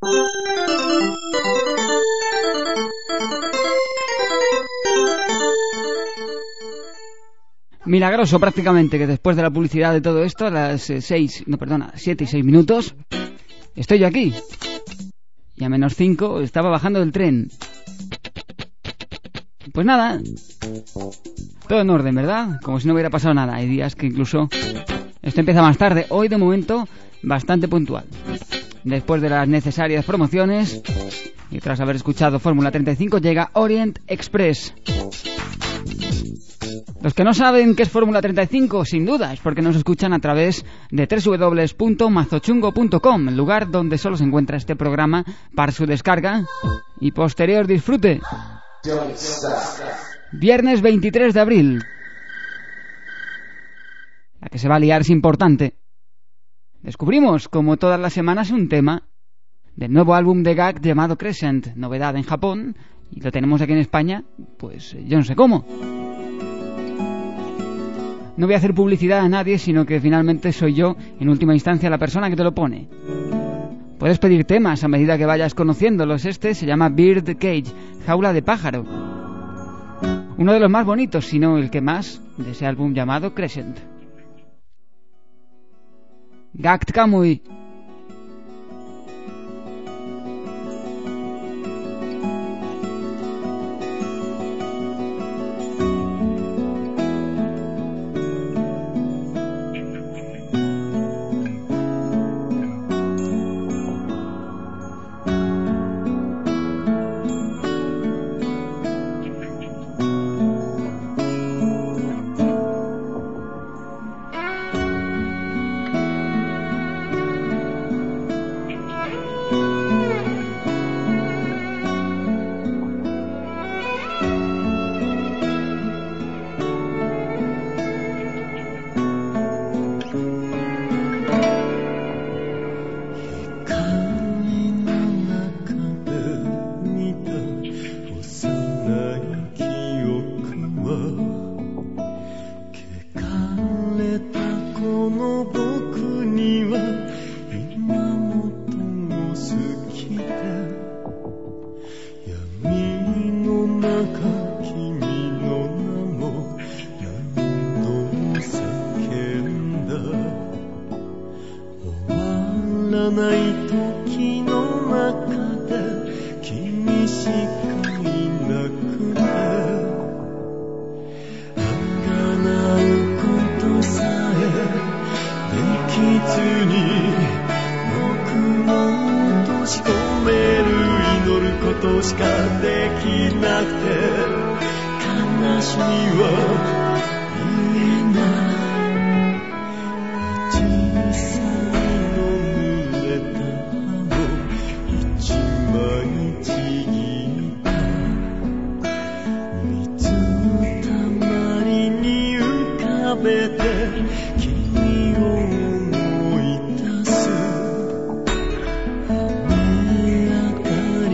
Milagroso prácticamente que después de la publicidad de todo esto, a las 7 y 6 minutos, estoy yo aquí. Y a menos 5 estaba bajando del tren. Pues nada, todo en orden, ¿verdad? Como si no hubiera pasado nada. Hay días que incluso esto empieza más tarde. Hoy de momento bastante puntual. Después de las necesarias promociones y tras haber escuchado Fórmula 35 llega Orient Express. Los que no saben qué es Fórmula 35, sin duda, es porque nos escuchan a través de www.mazochungo.com, el lugar donde solo se encuentra este programa para su descarga y posterior disfrute. Viernes 23 de abril. La que se va a liar es importante. Descubrimos, como todas las semanas, un tema del nuevo álbum de Gag llamado Crescent, novedad en Japón, y lo tenemos aquí en España, pues yo no sé cómo. No voy a hacer publicidad a nadie, sino que finalmente soy yo, en última instancia, la persona que te lo pone. Puedes pedir temas a medida que vayas conociéndolos. Este se llama Bird Cage, jaula de pájaro. Uno de los más bonitos, si no el que más, de ese álbum llamado Crescent. Gakt Kamui.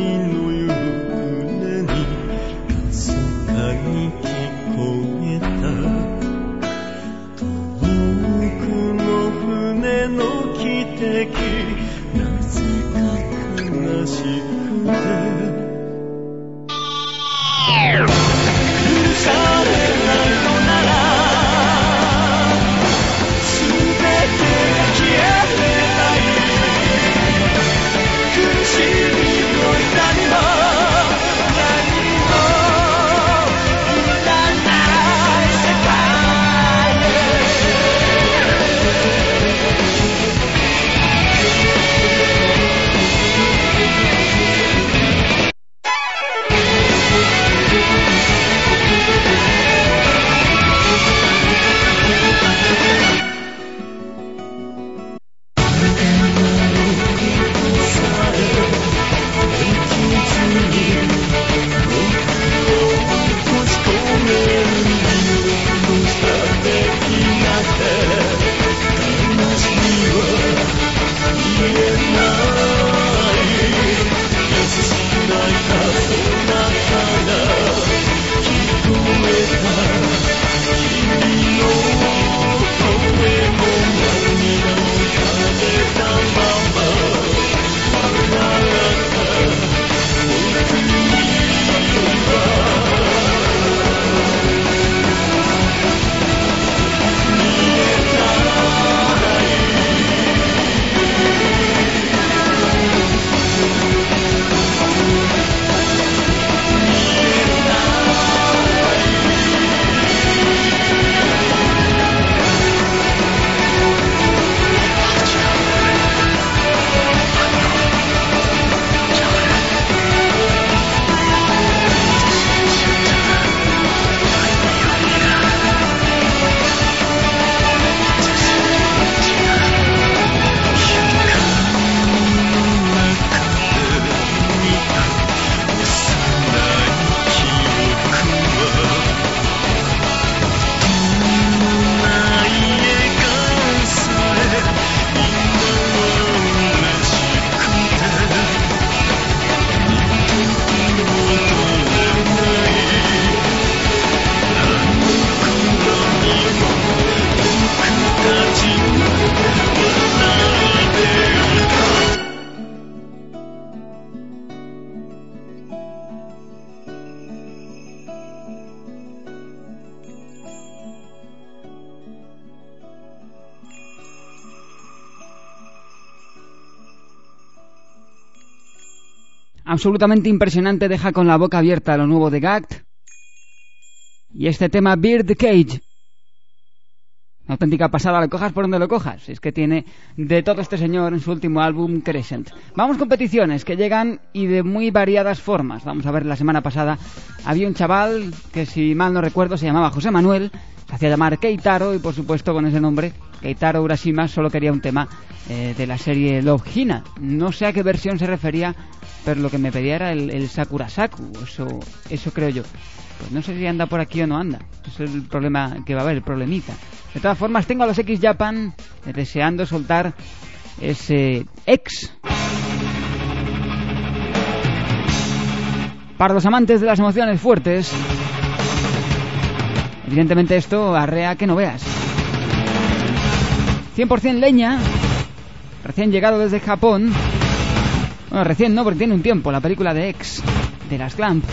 「 Absolutamente impresionante, deja con la boca abierta lo nuevo de Gact. Y este tema Birdcage, una auténtica pasada, lo cojas por donde lo cojas. Es que tiene de todo este señor en su último álbum Crescent. Vamos con peticiones que llegan y de muy variadas formas. Vamos a ver, la semana pasada había un chaval que, si mal no recuerdo, se llamaba José Manuel, se hacía llamar Keitaro, y por supuesto con ese nombre, Keitaro Urashima, solo quería un tema de la serie Love Hina. No sé a qué versión se refería, pero lo que me pedía era el Sakurasaku, eso creo yo. Pues no sé si anda por aquí o no anda. Ese es el problema que va a haber, el problemita. De todas formas, tengo a los X Japan deseando soltar ese X. Para los amantes de las emociones fuertes, evidentemente esto arrea que no veas. 100% leña, recién llegado desde Japón. Bueno, recién no, porque tiene un tiempo, la película de X, de las Clamp.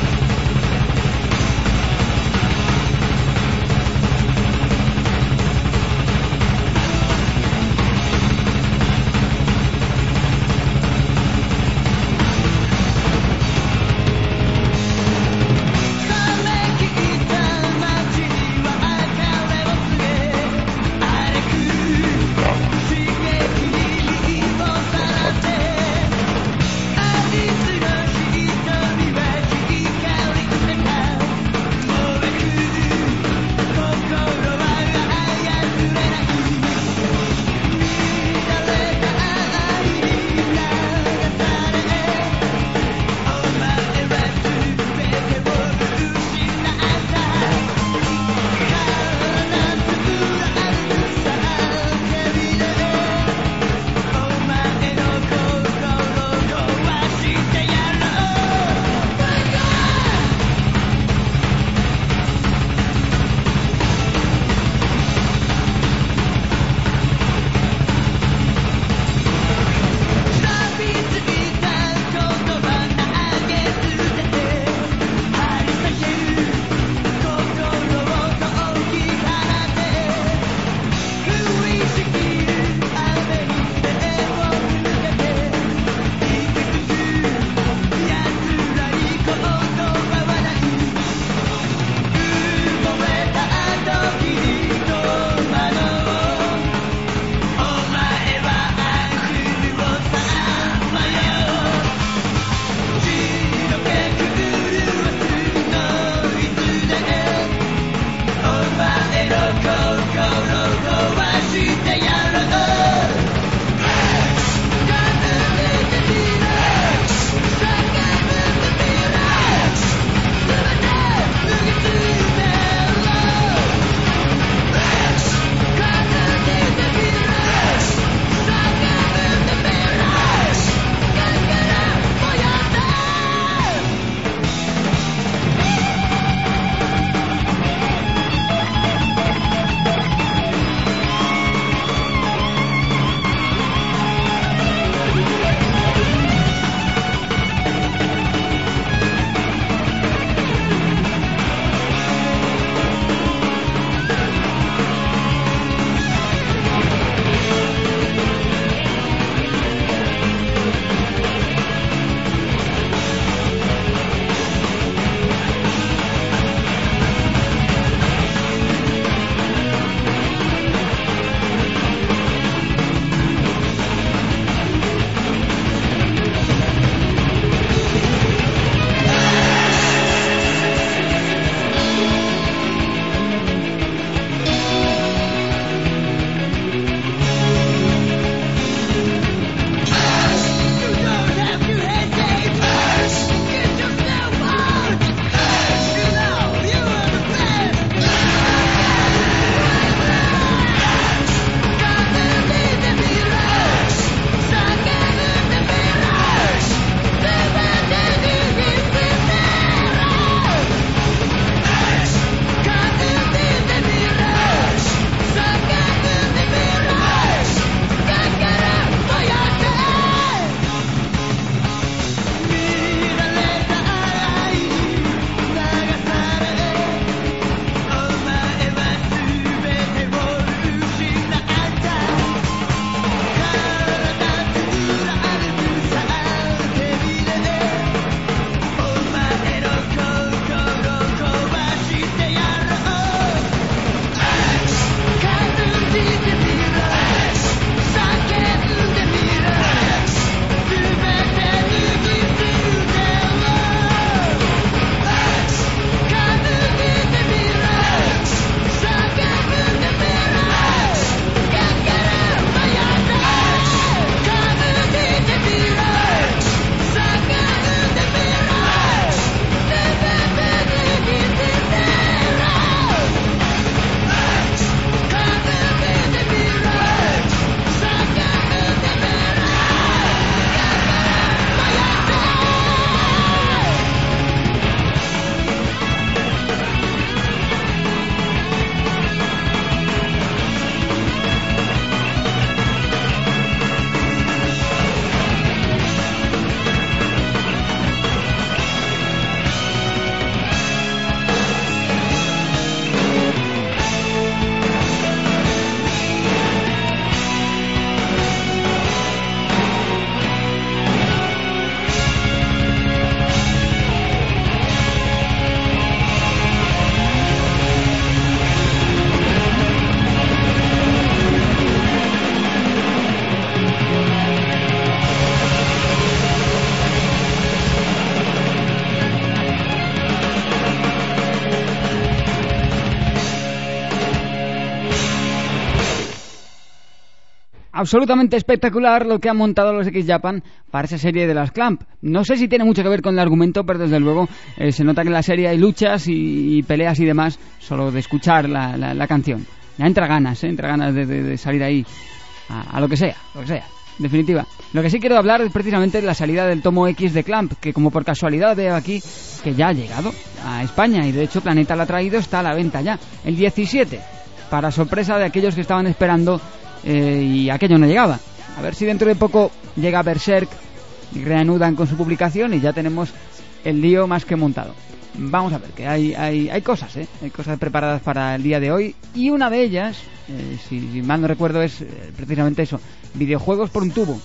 absolutamente espectacular lo que han montado los X-Japan para esa serie de las Clamp. No sé si tiene mucho que ver con el argumento, pero desde luego se nota que en la serie hay luchas y peleas y demás, solo de escuchar la canción. Ya entra ganas de salir ahí a lo que sea, en definitiva. Lo que sí quiero hablar es precisamente de la salida del tomo X de Clamp, que como por casualidad veo aquí que ya ha llegado a España, y de hecho Planeta lo ha traído, está a la venta ya, el 17, para sorpresa de aquellos que estaban esperando y aquello no llegaba. A ver si dentro de poco llega Berserk y reanudan con su publicación y ya tenemos el lío más que montado. Vamos a ver, que hay cosas, hay cosas preparadas para el día de hoy, y una de ellas, si mal no recuerdo, es precisamente eso: videojuegos por un tubo.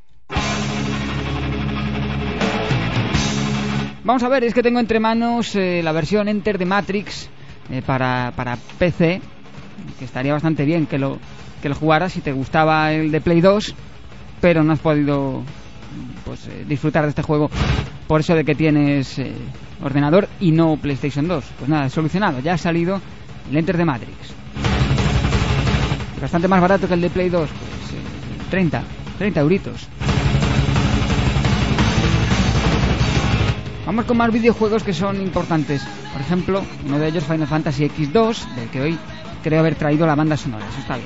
Vamos a ver, es que tengo entre manos la versión Enter the Matrix para PC, que estaría bastante bien que lo jugaras si te gustaba el de Play 2, pero no has podido disfrutar de este juego por eso de que tienes ordenador y no PlayStation 2. Pues nada, solucionado, ya ha salido el Enter the Matrix. Bastante más barato que el de Play 2, pues 30 euritos. Vamos con más videojuegos que son importantes. Por ejemplo, uno de ellos, Final Fantasy X2, del que hoy creo haber traído la banda sonora. Eso está bien.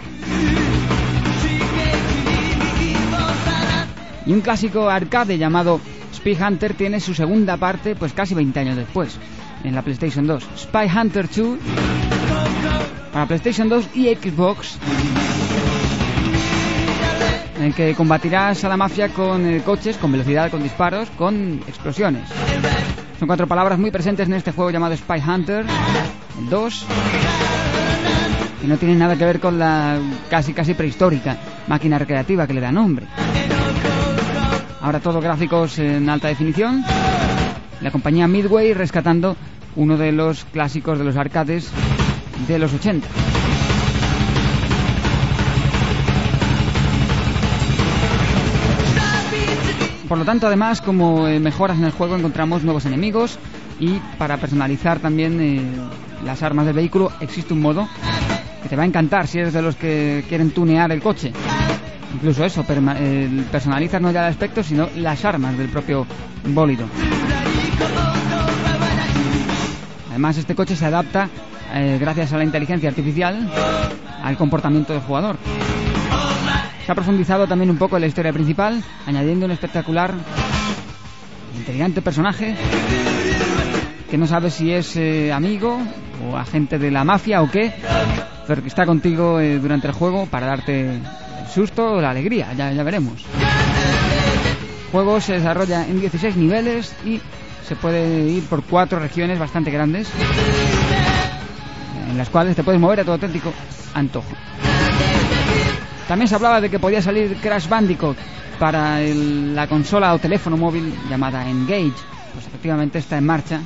Y un clásico arcade llamado Spy Hunter tiene su segunda parte, pues casi 20 años después, en la PlayStation 2. Spy Hunter 2 para PlayStation 2 y Xbox, en el que combatirás a la mafia con coches, con velocidad, con disparos, con explosiones. Son 4 palabras muy presentes en este juego llamado Spy Hunter, el 2, y no tienen nada que ver con la casi prehistórica máquina recreativa que le da nombre. Ahora todo gráficos en alta definición. La compañía Midway rescatando uno de los clásicos de los arcades de los 80. Por lo tanto, además, como mejoras en el juego, encontramos nuevos enemigos, y para personalizar también las armas del vehículo existe un modo que te va a encantar si eres de los que quieren tunear el coche. Incluso eso, personalizas no ya el aspecto, sino las armas del propio bólido. Además, este coche se adapta, gracias a la inteligencia artificial, al comportamiento del jugador. Se ha profundizado también un poco en la historia principal, añadiendo un espectacular, intrigante personaje que no sabes si es amigo o agente de la mafia o qué, pero que está contigo durante el juego para darte el susto o la alegría, ya veremos. El juego se desarrolla en 16 niveles y se puede ir por 4 regiones bastante grandes, en las cuales te puedes mover a tu auténtico antojo. También se hablaba de que podía salir Crash Bandicoot para la consola o teléfono móvil llamada Engage. Pues efectivamente está en marcha.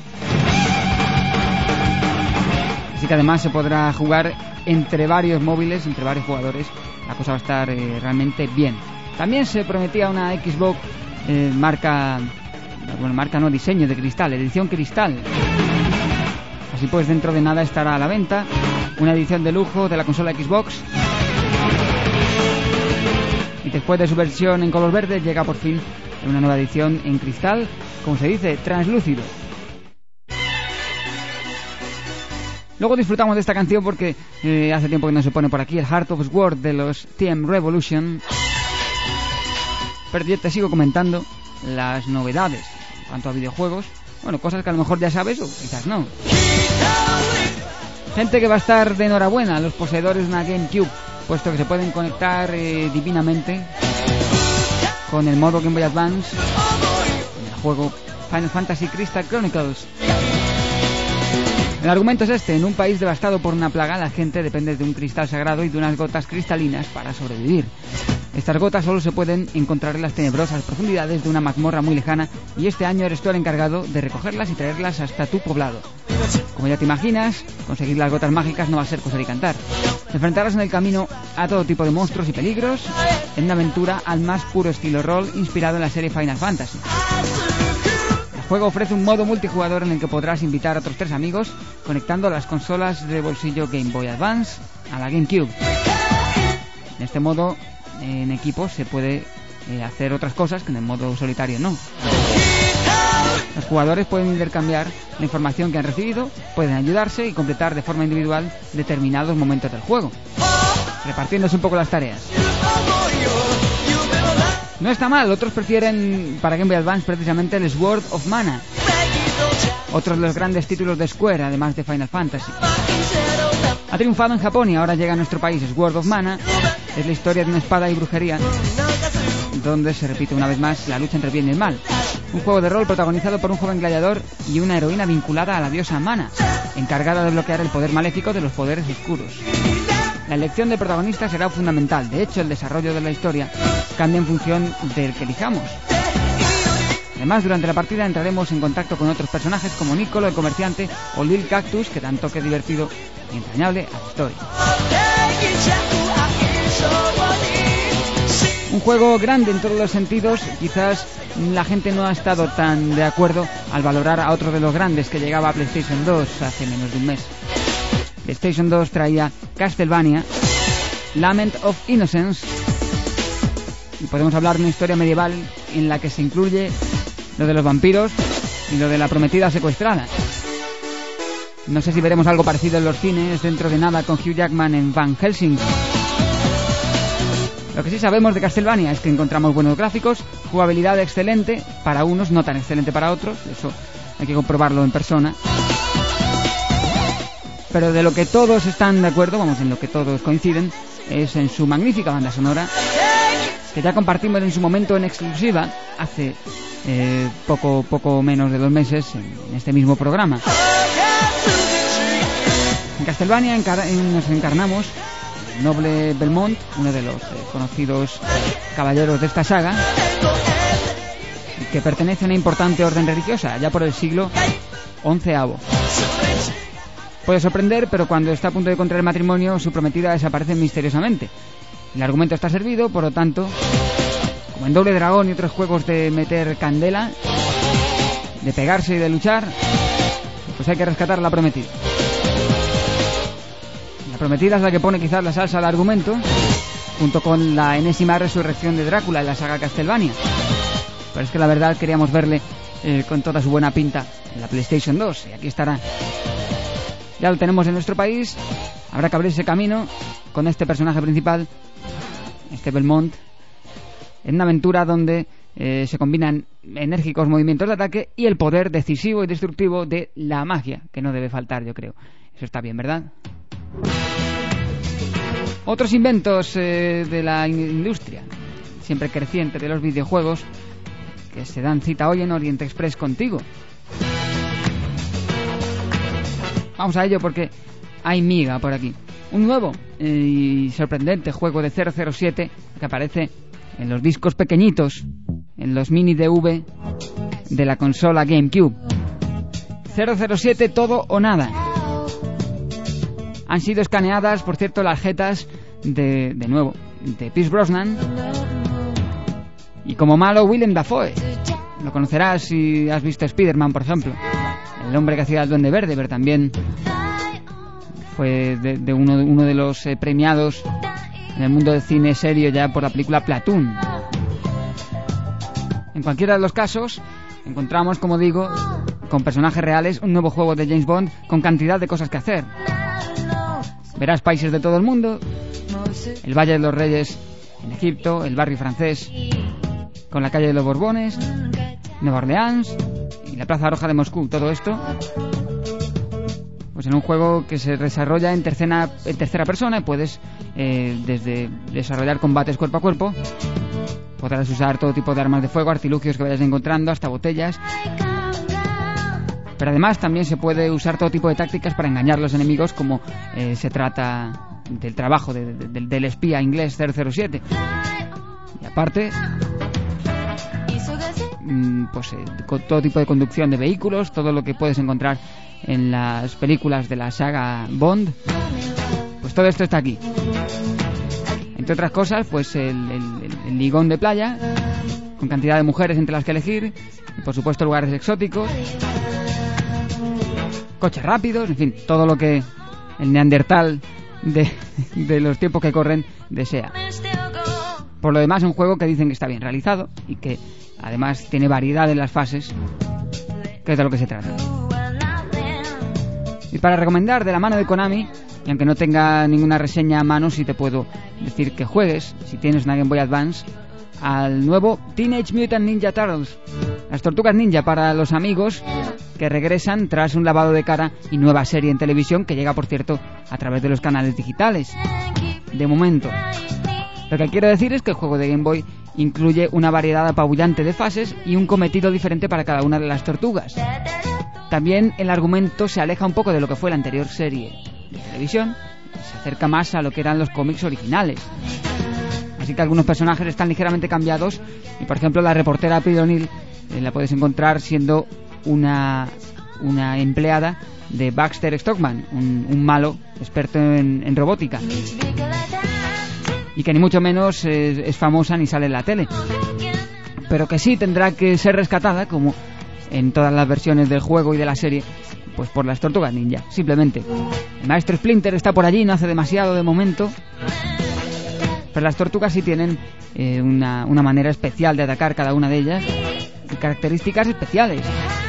Así que además se podrá jugar entre varios móviles, entre varios jugadores. La cosa va a estar realmente bien. También se prometía una Xbox diseño de cristal, edición cristal. Así pues, dentro de nada estará a la venta una edición de lujo de la consola Xbox. Y después de su versión en color verde, llega por fin una nueva edición en cristal, como se dice, translúcido. Luego disfrutamos de esta canción porque hace tiempo que no se pone por aquí, el Heart of Sword de los TM Revolution. Pero yo te sigo comentando las novedades en cuanto a videojuegos. Bueno, cosas que a lo mejor ya sabes o quizás no. Gente que va a estar de enhorabuena, los poseedores de una GameCube, puesto que se pueden conectar divinamente con el modo Game Boy Advance en el juego Final Fantasy Crystal Chronicles. El argumento es este: en un país devastado por una plaga, la gente depende de un cristal sagrado y de unas gotas cristalinas para sobrevivir. Estas gotas solo se pueden encontrar en las tenebrosas profundidades de una mazmorra muy lejana, y este año eres tú el encargado de recogerlas y traerlas hasta tu poblado. Como ya te imaginas, conseguir las gotas mágicas no va a ser cosa de cantar. Te enfrentarás en el camino a todo tipo de monstruos y peligros, en una aventura al más puro estilo rol inspirado en la serie Final Fantasy. El juego ofrece un modo multijugador en el que podrás invitar a otros 3 amigos conectando las consolas de bolsillo Game Boy Advance a la GameCube. En este modo en equipo se puede hacer otras cosas que en el modo solitario no. Los jugadores pueden intercambiar la información que han recibido, pueden ayudarse y completar de forma individual determinados momentos del juego, repartiéndose un poco las tareas. No está mal, otros prefieren para Game Boy Advance precisamente el Sword of Mana, otro de los grandes títulos de Square, además de Final Fantasy. Ha triunfado en Japón y ahora llega a nuestro país. Sword of Mana es la historia de una espada y brujería, donde se repite una vez más la lucha entre bien y el mal. Un juego de rol protagonizado por un joven gladiador y una heroína vinculada a la diosa Mana, encargada de bloquear el poder maléfico de los poderes oscuros. La elección del protagonista será fundamental. De hecho, el desarrollo de la historia cambia en función del que elijamos. Además, durante la partida entraremos en contacto con otros personajes como Nicolo, el comerciante, o Lil Cactus, que dan toque divertido y entrañable a la historia. Un juego grande en todos los sentidos. Quizás la gente no ha estado tan de acuerdo al valorar a otro de los grandes que llegaba a PlayStation 2 hace menos de un mes. PlayStation 2 traía Castlevania, Lament of Innocence, y podemos hablar de una historia medieval en la que se incluye lo de los vampiros y lo de la prometida secuestrada. No sé si veremos algo parecido en los cines dentro de nada con Hugh Jackman en Van Helsing. Lo que sí sabemos de Castlevania es que encontramos buenos gráficos, jugabilidad excelente para unos, no tan excelente para otros, eso hay que comprobarlo en persona. Pero de lo que todos están de acuerdo, en lo que todos coinciden, es en su magnífica banda sonora, que ya compartimos en su momento en exclusiva hace poco menos de 2 meses en este mismo programa. En Castlevania nos encarnamos el noble Belmont, uno de los conocidos caballeros de esta saga, que pertenece a una importante orden religiosa, ya por el siglo XI. Puede sorprender, pero cuando está a punto de contraer matrimonio, su prometida desaparece misteriosamente. El argumento está servido, por lo tanto, como en Doble Dragón y otros juegos de meter candela, de pegarse y de luchar, pues hay que rescatar a la prometida. La prometida es la que pone quizás la salsa al argumento, junto con la enésima resurrección de Drácula en la saga Castlevania. Pero es que la verdad queríamos verle con toda su buena pinta en la PlayStation 2, y aquí estará. Ya lo tenemos en nuestro país, habrá que abrirse camino con este personaje principal, este Belmont, en una aventura donde se combinan enérgicos movimientos de ataque y el poder decisivo y destructivo de la magia, que no debe faltar, yo creo. Eso está bien, ¿verdad? Otros inventos de la industria, siempre creciente, de los videojuegos, que se dan cita hoy en Oriente Express contigo. Vamos a ello porque hay miga por aquí. Un nuevo y sorprendente juego de 007 que aparece en los discos pequeñitos, en los mini DV de la consola GameCube. 007 Todo o Nada. Han sido escaneadas, por cierto, las jetas de nuevo, de Pierce Brosnan. Y como malo, Willem Dafoe. Lo conocerás si has visto Spider-Man, por ejemplo. El hombre que hacía el Duende Verde, pero también fue de uno de los premiados en el mundo del cine serio ya por la película Platoon. En cualquiera de los casos, encontramos, como digo, con personajes reales, un nuevo juego de James Bond con cantidad de cosas que hacer. Verás países de todo el mundo, el Valle de los Reyes en Egipto, el barrio francés con la calle de los Borbones, Nueva Orleans y la Plaza Roja de Moscú. Todo esto pues en un juego que se desarrolla en tercera persona, y puedes desde desarrollar combates cuerpo a cuerpo, podrás usar todo tipo de armas de fuego, artilugios que vayas encontrando, hasta botellas. Pero además también se puede usar todo tipo de tácticas para engañar a los enemigos, como se trata del trabajo del espía inglés 007. Y aparte, pues con todo tipo de conducción de vehículos, todo lo que puedes encontrar en las películas de la saga Bond, pues todo esto está aquí. Entre otras cosas, pues el ligón de playa, con cantidad de mujeres entre las que elegir, y por supuesto lugares exóticos, coches rápidos, en fin, todo lo que el neandertal de los tiempos que corren desea. Por lo demás, es un juego que dicen que está bien realizado y que además tiene variedad en las fases, que es de lo que se trata. Y para recomendar de la mano de Konami, y aunque no tenga ninguna reseña a mano, sí te puedo decir que juegues, si tienes una Game Boy Advance, al nuevo Teenage Mutant Ninja Turtles, las Tortugas Ninja para los amigos que regresan tras un lavado de cara y nueva serie en televisión que llega, por cierto, a través de los canales digitales. De momento. Lo que quiero decir es que el juego de Game Boy incluye una variedad apabullante de fases y un cometido diferente para cada una de las tortugas. También el argumento se aleja un poco de lo que fue la anterior serie de televisión y se acerca más a lo que eran los cómics originales. Así que algunos personajes están ligeramente cambiados y, por ejemplo, la reportera April O'Neil la puedes encontrar siendo una empleada de Baxter Stockman, un malo experto en robótica, y que ni mucho menos es famosa ni sale en la tele, pero que sí tendrá que ser rescatada, como en todas las versiones del juego y de la serie, pues por las Tortugas Ninja, simplemente. El maestro Splinter está por allí, no hace demasiado de momento, pero las tortugas sí tienen una manera especial de atacar cada una de ellas y características especiales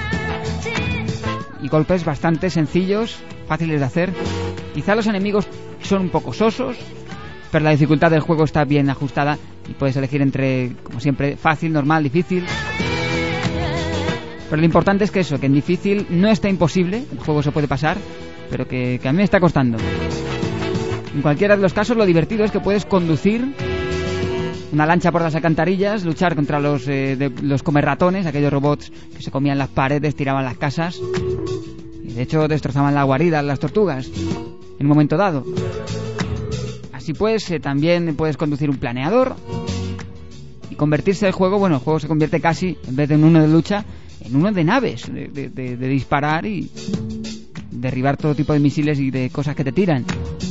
y golpes bastante sencillos, fáciles de hacer. Quizá los enemigos son un poco sosos, pero la dificultad del juego está bien ajustada y puedes elegir entre, como siempre, fácil, normal, difícil. Pero lo importante es que eso, que en difícil no está imposible, el juego se puede pasar, pero que a mí me está costando. En cualquiera de los casos, lo divertido es que puedes conducir una lancha por las alcantarillas, luchar contra los comerratones, aquellos robots que se comían las paredes, tiraban las casas y de hecho destrozaban la guarida las tortugas en un momento dado. Así pues, también puedes conducir un planeador y convertirse el juego se convierte casi, en vez de en uno de lucha, en uno de naves, de disparar y derribar todo tipo de misiles y de cosas que te tiran.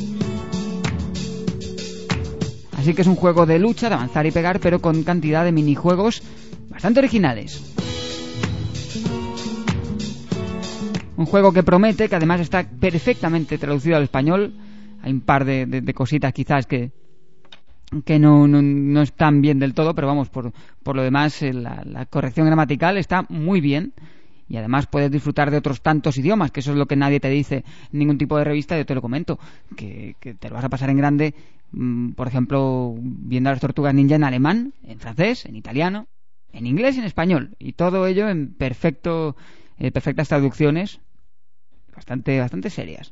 Así que es un juego de lucha, de avanzar y pegar, pero con cantidad de minijuegos bastante originales. Un juego que promete, que además está perfectamente traducido al español. Hay un par de cositas quizás que no están bien del todo, pero vamos, por lo demás la corrección gramatical está muy bien. Y además puedes disfrutar de otros tantos idiomas, que eso es lo que nadie te dice en ningún tipo de revista. Yo te lo comento, que te lo vas a pasar en grande, por ejemplo, viendo a las Tortugas Ninja en alemán, en francés, en italiano, en inglés y en español. Y todo ello en perfectas traducciones bastante serias.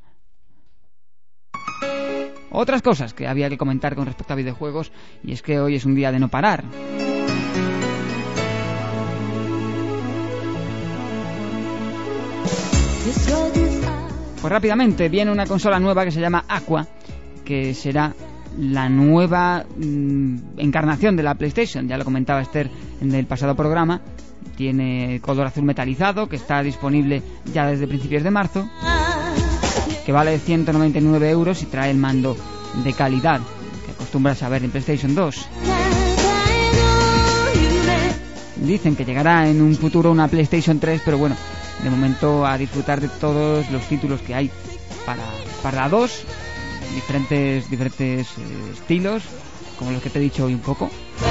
Otras cosas que había que comentar con respecto a videojuegos, y es que hoy es un día de no parar. Pues rápidamente viene una consola nueva que se llama Aqua, que será la nueva encarnación de la PlayStation. Ya lo comentaba Esther en el pasado programa. Tiene color azul metalizado, que está disponible ya desde principios de marzo, que vale 199 € y trae el mando de calidad que acostumbras a ver en PlayStation 2. Dicen que llegará en un futuro una PlayStation 3, pero bueno, de momento a disfrutar de todos los títulos que hay para la 2, diferentes estilos, como los que te he dicho hoy un poco.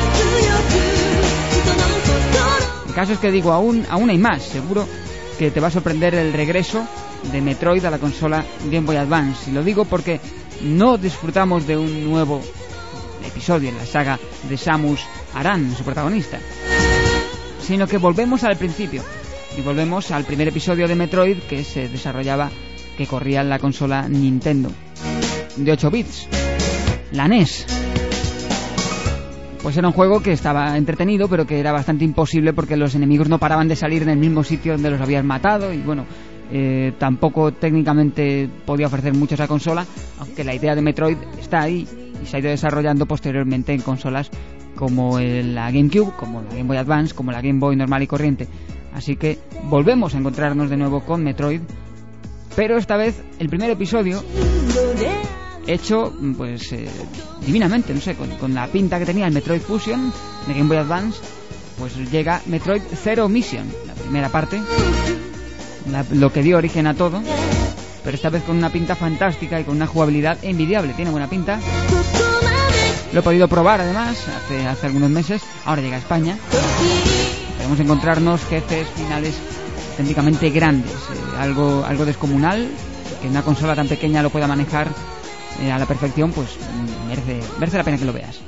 El caso es que digo, aún hay más. Seguro que te va a sorprender el regreso de Metroid a la consola Game Boy Advance. Y lo digo porque no disfrutamos de un nuevo episodio en la saga de Samus Aran, su protagonista, sino que volvemos al principio. Y volvemos al primer episodio de Metroid que se desarrollaba, que corría en la consola Nintendo de 8 bits, la NES. Pues era un juego que estaba entretenido, pero que era bastante imposible porque los enemigos no paraban de salir en el mismo sitio donde los habías matado. Y bueno, tampoco técnicamente podía ofrecer mucho esa consola, aunque la idea de Metroid está ahí y se ha ido desarrollando posteriormente en consolas como la GameCube, como la Game Boy Advance, como la Game Boy normal y corriente. Así que volvemos a encontrarnos de nuevo con Metroid, pero esta vez el primer episodio hecho pues divinamente, no sé, con la pinta que tenía el Metroid Fusion de Game Boy Advance. Pues llega Metroid Zero Mission, la primera parte, lo que dio origen a todo, pero esta vez con una pinta fantástica y con una jugabilidad envidiable. Tiene buena pinta Lo he podido probar además hace algunos meses. Ahora llega a España. Podemos encontrarnos jefes finales técnicamente grandes, algo descomunal, que una consola tan pequeña lo pueda manejar a la perfección, pues merece la pena que lo veas.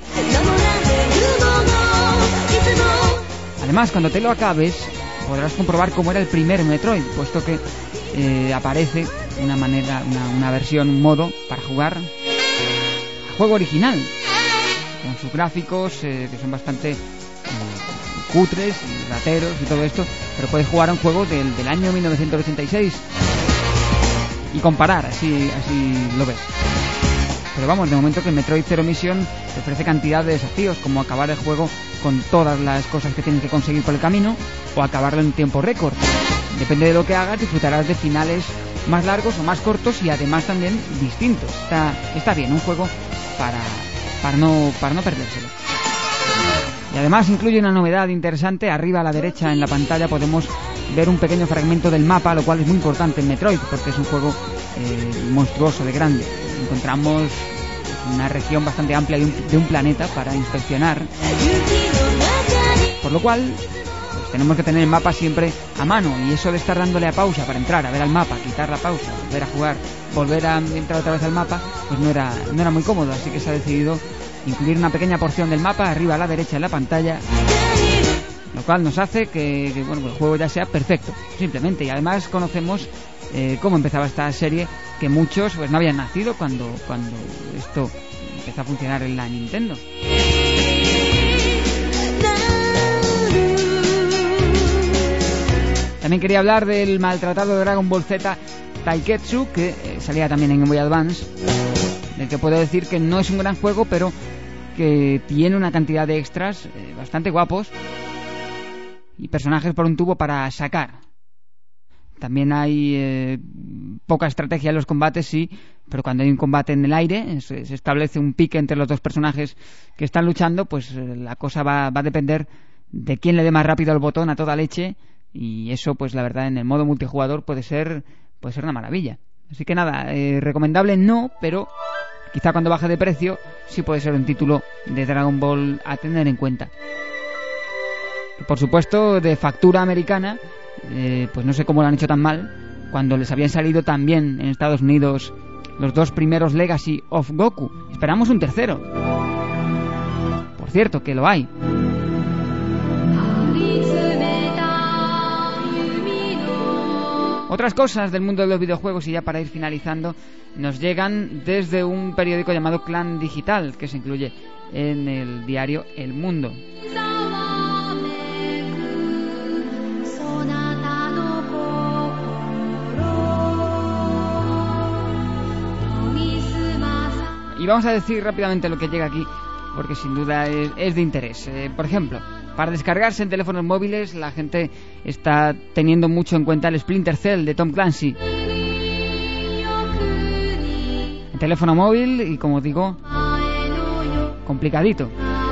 Además, cuando te lo acabes, podrás comprobar cómo era el primer Metroid, puesto que aparece una versión, un modo para jugar al juego original, con sus gráficos que son bastante cutres y rateros y todo esto, pero puedes jugar a un juego del año 1986 y comparar, así lo ves. Pero vamos, de momento que Metroid Zero Mission te ofrece cantidad de desafíos, como acabar el juego con todas las cosas que tienes que conseguir por el camino, o acabarlo en tiempo récord. Depende de lo que hagas, disfrutarás de finales más largos o más cortos y además también distintos. Está bien, un juego para no perdérselo. Y además incluye una novedad interesante. Arriba a la derecha en la pantalla podemos ver un pequeño fragmento del mapa, lo cual es muy importante en Metroid, porque es un juego monstruoso, de grande. Encontramos una región bastante amplia de un planeta para inspeccionar, por lo cual pues, tenemos que tener el mapa siempre a mano, y eso de estar dándole a pausa para entrar a ver al mapa, quitar la pausa, volver a jugar, volver a entrar otra vez al mapa, pues no era muy cómodo, así que se ha decidido incluir una pequeña porción del mapa arriba a la derecha en la pantalla, lo cual nos hace que el juego ya sea perfecto, simplemente. Y además conocemos cómo empezaba esta serie, que muchos pues no habían nacido cuando esto empezó a funcionar en la Nintendo. También quería hablar del maltratado Dragon Ball Z Taiketsu, que salía también en Game Boy Advance, del que puedo decir que no es un gran juego, pero que tiene una cantidad de extras bastante guapos y personajes por un tubo para sacar. También hay poca estrategia en los combates, sí, pero cuando hay un combate en el aire, se establece un pique entre los dos personajes que están luchando, pues la cosa va a depender de quién le dé más rápido el botón a toda leche, y eso, pues la verdad, en el modo multijugador puede ser una maravilla. Así que nada, recomendable no, pero quizá cuando baje de precio sí puede ser un título de Dragon Ball a tener en cuenta. Por supuesto, de factura americana, pues no sé cómo lo han hecho tan mal, cuando les habían salido también en Estados Unidos los dos primeros Legacy of Goku. Esperamos un tercero. Por cierto, que lo hay. Otras cosas del mundo de los videojuegos, y ya para ir finalizando, nos llegan desde un periódico llamado Clan Digital, que se incluye en el diario El Mundo. Y vamos a decir rápidamente lo que llega aquí, porque sin duda es de interés. Por ejemplo, para descargarse en teléfonos móviles, la gente está teniendo mucho en cuenta el Splinter Cell de Tom Clancy. En teléfono móvil, y como digo, complicadito.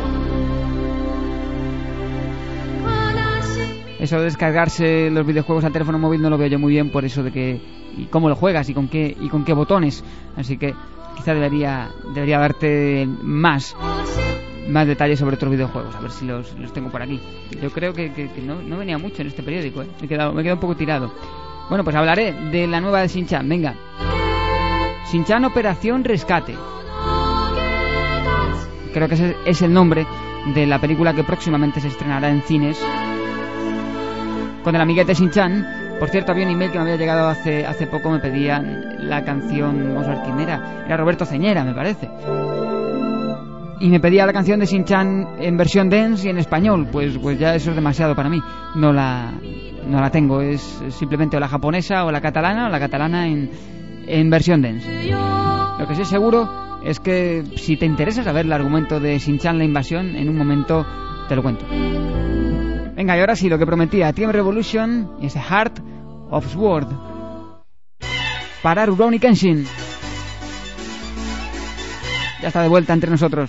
Eso de descargarse los videojuegos al teléfono móvil no lo veo yo muy bien, por eso de que y cómo lo juegas y con qué botones. Así que quizá debería darte más detalles sobre otros videojuegos, a ver si los tengo por aquí. Yo creo que no venía mucho en este periódico, Me he quedado un poco tirado. Bueno, pues hablaré de la nueva de Shin-Chan. Venga, Shin-Chan Operación Rescate. Creo que ese es el nombre de la película que próximamente se estrenará en cines, con el amiguete Shin-Chan. Por cierto, había un email que me había llegado hace poco, me pedían la canción, vamos a ver quién era Roberto Ceñera, me parece, y me pedía la canción de Shin-Chan en versión dance y en español. Pues ya eso es demasiado para mí, no la tengo, es simplemente o la japonesa o la catalana en versión dance. Lo que sí es seguro es que si te interesa saber el argumento de Shin-Chan la invasión, en un momento te lo cuento. Venga, y ahora sí, lo que prometía, Team Revolution es Heart of Sword para Rurouni Kenshin. Ya está de vuelta entre nosotros.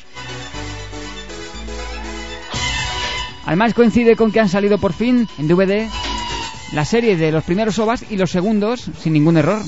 Además coincide con que han salido por fin en DVD la serie de los primeros OVAs y los segundos sin ningún error.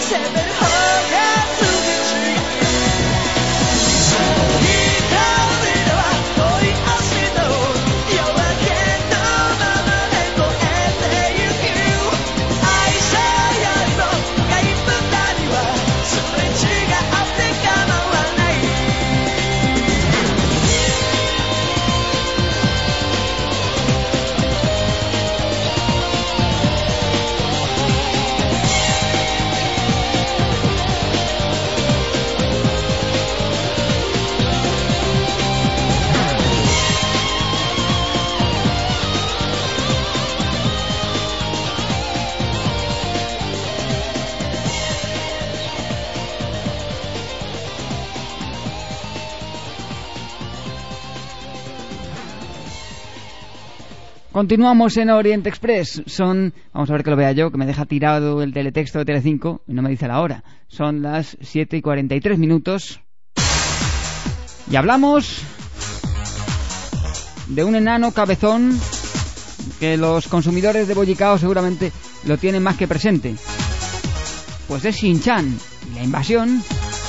Continuamos en Oriente Express. Vamos a ver que lo vea yo, que me deja tirado el teletexto de Telecinco y no me dice la hora. Son las 7:43. Y hablamos de un enano cabezón que los consumidores de bollicao seguramente lo tienen más que presente. Pues es Shin-Chan y la invasión.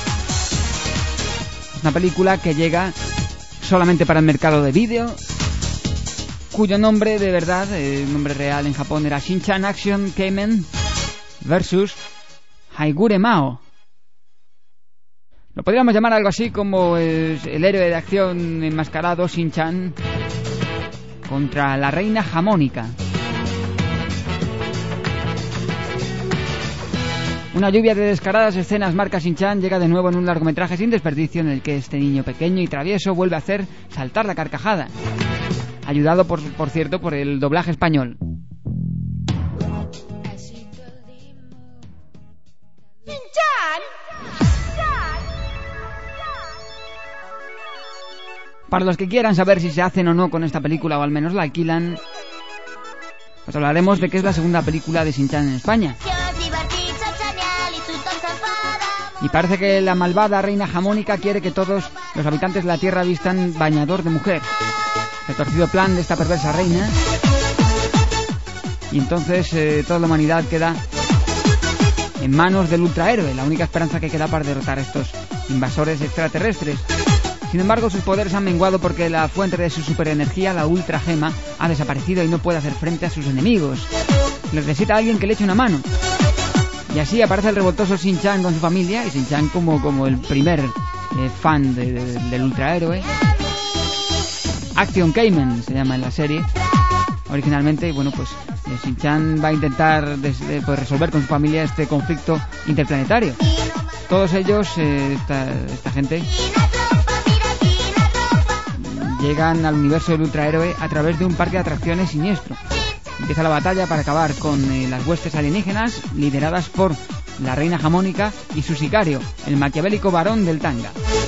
Es una película que llega solamente para el mercado de vídeo, cuyo nombre de verdad, el nombre real en Japón era Shin-Chan Action Kamen vs. Haigure Mao. Lo podríamos llamar algo así como el héroe de acción enmascarado Shin-Chan contra la reina jamónica. Una lluvia de descaradas escenas marca Shin-Chan llega de nuevo en un largometraje sin desperdicio en el que este niño pequeño y travieso vuelve a hacer saltar la carcajada, ayudado por cierto por el doblaje español. Para los que quieran saber si se hacen o no con esta película, o al menos la alquilan, pues hablaremos de que es la segunda película de Shin-Chan en España. Y parece que la malvada reina jamónica quiere que todos los habitantes de la Tierra vistan bañador de mujer. El torcido plan de esta perversa reina. Y entonces toda la humanidad queda en manos del ultrahéroe, la única esperanza que queda para derrotar a estos invasores extraterrestres. Sin embargo, sus poderes han menguado porque la fuente de su superenergía, la ultra gema, ha desaparecido y no puede hacer frente a sus enemigos. Necesita a alguien que le eche una mano. Y así aparece el revoltoso Shin-Chan con su familia, y Shin-Chan como el primer fan del ultrahéroe. Action Kamen se llama en la serie originalmente. Y bueno, pues Shin-Chan va a intentar pues resolver con su familia este conflicto interplanetario. Todos ellos, esta gente, llegan al universo del ultrahéroe a través de un parque de atracciones siniestro. Empieza la batalla para acabar con las huestes alienígenas lideradas por la reina jamónica y su sicario, el maquiavélico varón del tanga.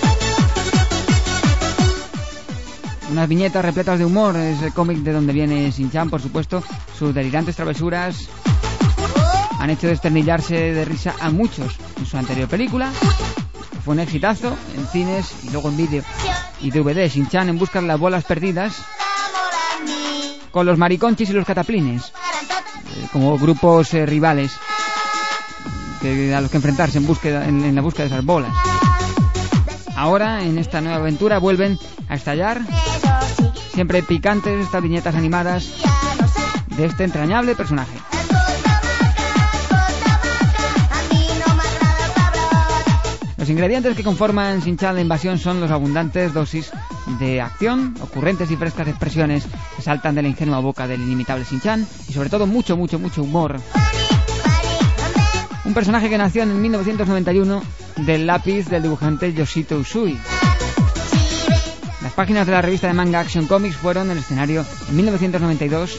Unas viñetas repletas de humor, es el cómic de donde viene Shin-Chan, por supuesto. Sus delirantes travesuras han hecho desternillarse de risa a muchos. En su anterior película fue un exitazo en cines y luego en vídeo y DVD. Shin-Chan en busca de las bolas perdidas, con los mariconchis y los cataplines como grupos rivales a los que enfrentarse en la búsqueda de esas bolas. Ahora, en esta nueva aventura, vuelven a estallar, siempre picantes, estas viñetas animadas de este entrañable personaje. Los ingredientes que conforman Shin-Chan la invasión son los abundantes dosis de acción, ocurrentes y frescas expresiones que saltan de la ingenua boca del inimitable Shin-Chan, y sobre todo mucho humor. Un personaje que nació en 1991 del lápiz del dibujante Yoshito Usui. Las páginas de la revista de manga Action Comics fueron el escenario en 1992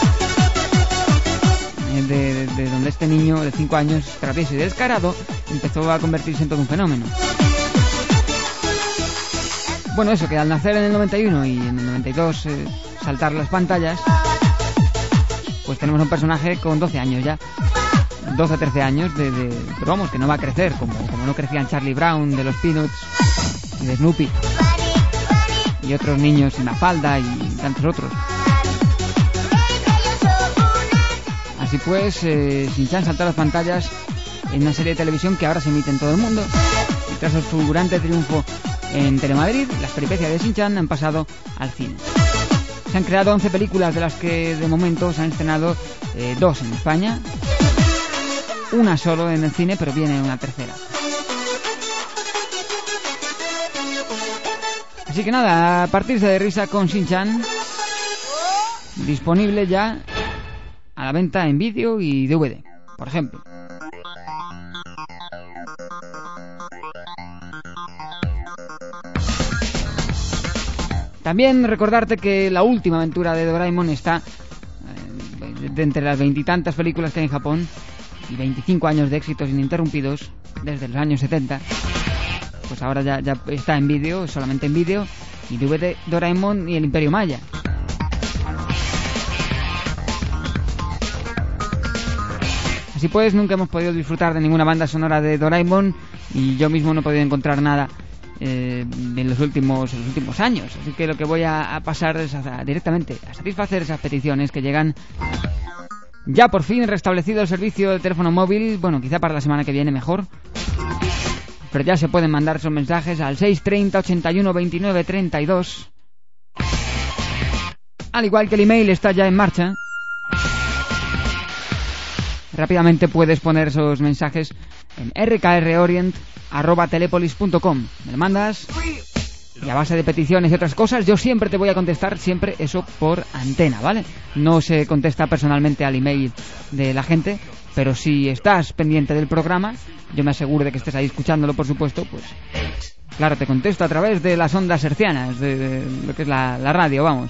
de donde este niño de 5 años, travieso y descarado, empezó a convertirse en todo un fenómeno. Bueno, eso, que al nacer en el 91 y en el 92 saltar las pantallas, pues tenemos un personaje con 12 años ya, 12 o 13 años, pero vamos, que no va a crecer como no crecían Charlie Brown de los Peanuts y de Snoopy y otros niños sin Mafalda y tantos otros. Así pues, Shin-Chan salta a las pantallas en una serie de televisión que ahora se emite en todo el mundo. Y tras el fulgurante triunfo en Telemadrid, las peripecias de Shin-Chan han pasado al cine. Se han creado 11 películas, de las que de momento se han estrenado 2 en España, una solo en el cine, pero viene una tercera. Así que nada, a partirse de risa con Shin-Chan, disponible ya a la venta en vídeo y DVD, por ejemplo. También recordarte que la última aventura de Doraemon está de entre las 20 y tantas películas que hay en Japón y 25 años de éxitos ininterrumpidos desde los años 70. Pues ahora ya está en vídeo, solamente en vídeo, y DVD Doraemon y el Imperio Maya. Así pues, nunca hemos podido disfrutar de ninguna banda sonora de Doraemon y yo mismo no he podido encontrar nada en los últimos años. Así que lo que voy a pasar es directamente a satisfacer esas peticiones que llegan. Ya por fin restablecido el servicio de teléfono móvil, bueno, quizá para la semana que viene mejor, pero ya se pueden mandar esos mensajes al 630 81 29 32. Al igual que el email está ya en marcha. Rápidamente puedes poner esos mensajes en rkrorient@telepolis.com. Me lo mandas y a base de peticiones y otras cosas yo siempre te voy a contestar, siempre eso por antena, ¿vale? No se contesta personalmente al email de la gente, pero si estás pendiente del programa, yo me aseguro de que estés ahí escuchándolo, por supuesto, pues claro, te contesto a través de las ondas hercianas, de lo que es la radio, vamos.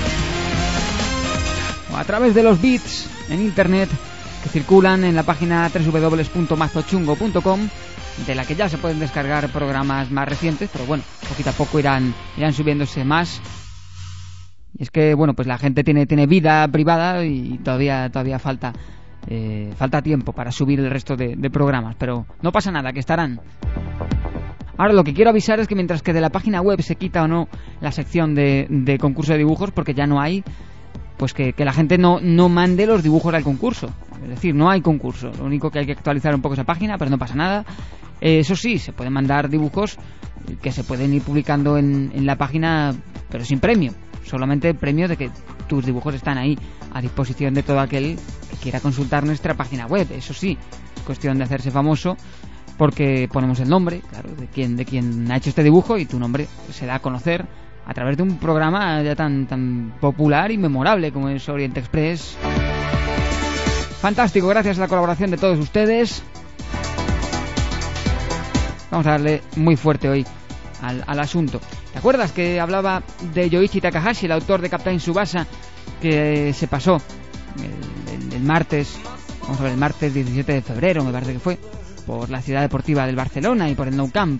O a través de los bits en internet que circulan en la página www.mazochungo.com, de la que ya se pueden descargar programas más recientes, pero bueno, poquito a poco irán subiéndose más. Y es que, bueno, pues la gente tiene vida privada y todavía falta tiempo para subir el resto de programas, pero no pasa nada, que estarán. Ahora lo que quiero avisar es que mientras que de la página web se quita o no la sección de concurso de dibujos, porque ya no hay, pues que la gente no mande los dibujos al concurso. Es decir, no hay concurso. Lo único que hay que actualizar un poco esa página, pero no pasa nada. Eso sí, se pueden mandar dibujos que se pueden ir publicando en la página, pero sin premio. Solamente el premio de que tus dibujos están ahí a disposición de todo aquel que quiera consultar nuestra página web. Eso sí, es cuestión de hacerse famoso, porque ponemos el nombre, claro, de quien ha hecho este dibujo, y tu nombre se da a conocer a través de un programa ya tan popular y memorable como es Orient Express. Fantástico, gracias a la colaboración de todos ustedes. Vamos a darle muy fuerte hoy al asunto. ¿Te acuerdas que hablaba de Yoichi Takahashi, el autor de Captain Tsubasa, que se pasó el martes, vamos a ver, el martes 17 de febrero, me parece que fue, por la ciudad deportiva del Barcelona y por el Nou Camp?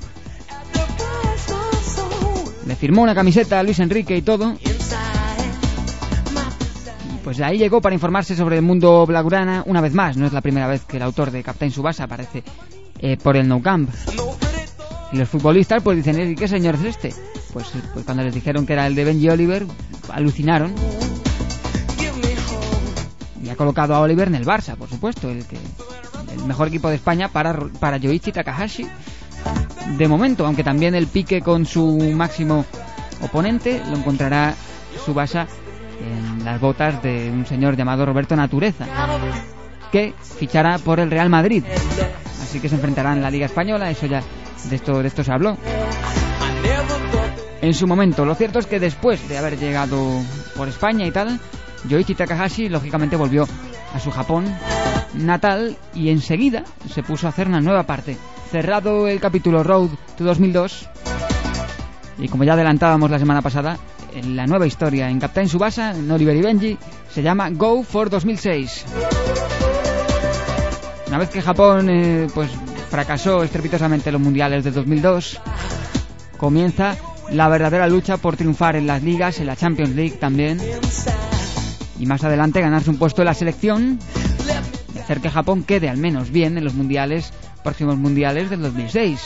Le firmó una camiseta a Luis Enrique y todo. Y pues ahí llegó para informarse sobre el mundo blaugrana una vez más. No es la primera vez que el autor de Captain Tsubasa aparece por el Nou Camp. Y los futbolistas pues dicen, ¿y qué señor es este? Pues cuando les dijeron que era el de Benji Oliver, alucinaron. Y ha colocado a Oliver en el Barça, por supuesto, el mejor equipo de España para Yoichi Takahashi. De momento, aunque también el pique con su máximo oponente lo encontrará Tsubasa en las botas de un señor llamado Roberto Natureza, que fichará por el Real Madrid. Así que se enfrentarán en la Liga Española, eso ya de esto se habló en su momento. Lo cierto es que después de haber llegado por España y tal, Yoichi Takahashi lógicamente volvió a su Japón natal y enseguida se puso a hacer una nueva parte. Cerrado el capítulo Road to 2002, y como ya adelantábamos la semana pasada, la nueva historia en Captain Tsubasa, en Oliver y Benji, se llama Go for 2006. Una vez que Japón pues fracasó estrepitosamente en los mundiales de 2002, comienza la verdadera lucha por triunfar en las ligas, en la Champions League también, y más adelante ganarse un puesto en la selección y hacer que Japón quede al menos bien en los próximos mundiales del 2006.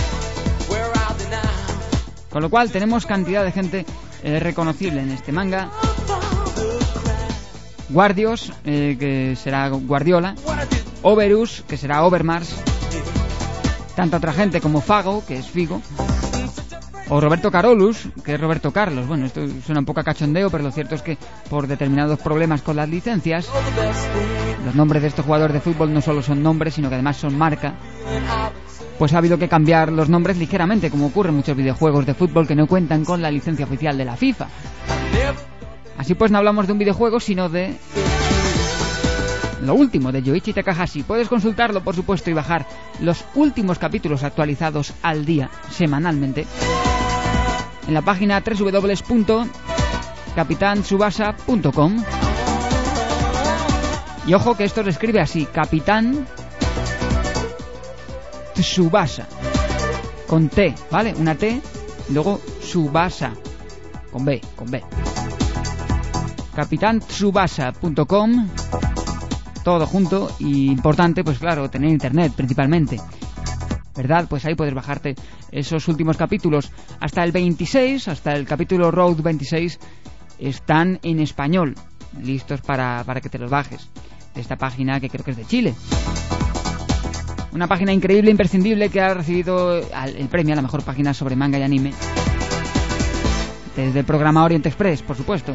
Con lo cual tenemos cantidad de gente reconocible en este manga. Guardios, que será Guardiola, Overus, que será Overmars, tanta otra gente como Fago, que es Figo, o Roberto Carolus, que es Roberto Carlos. Bueno, esto suena un poco a cachondeo, pero lo cierto es que por determinados problemas con las licencias, los nombres de estos jugadores de fútbol no solo son nombres, sino que además son marca. Pues ha habido que cambiar los nombres ligeramente, como ocurre en muchos videojuegos de fútbol que no cuentan con la licencia oficial de la FIFA. Así pues, no hablamos de un videojuego, sino de lo último de Yoichi Takahashi. Puedes consultarlo, por supuesto, y bajar los últimos capítulos actualizados al día, semanalmente, en la página www.capitantsubasa.com. Y ojo que esto se escribe así: Capitán Tsubasa, con T, ¿vale? Una T, y luego Tsubasa, con B. Capitantsubasa.com, todo junto. Y importante, pues claro, tener internet principalmente, ¿verdad? Pues ahí puedes bajarte esos últimos capítulos. Hasta el 26, hasta el capítulo Road 26, están en español, listos para que te los bajes, de esta página que creo que es de Chile. Una página increíble, imprescindible, que ha recibido el premio a la mejor página sobre manga y anime desde el programa Orient Express, por supuesto.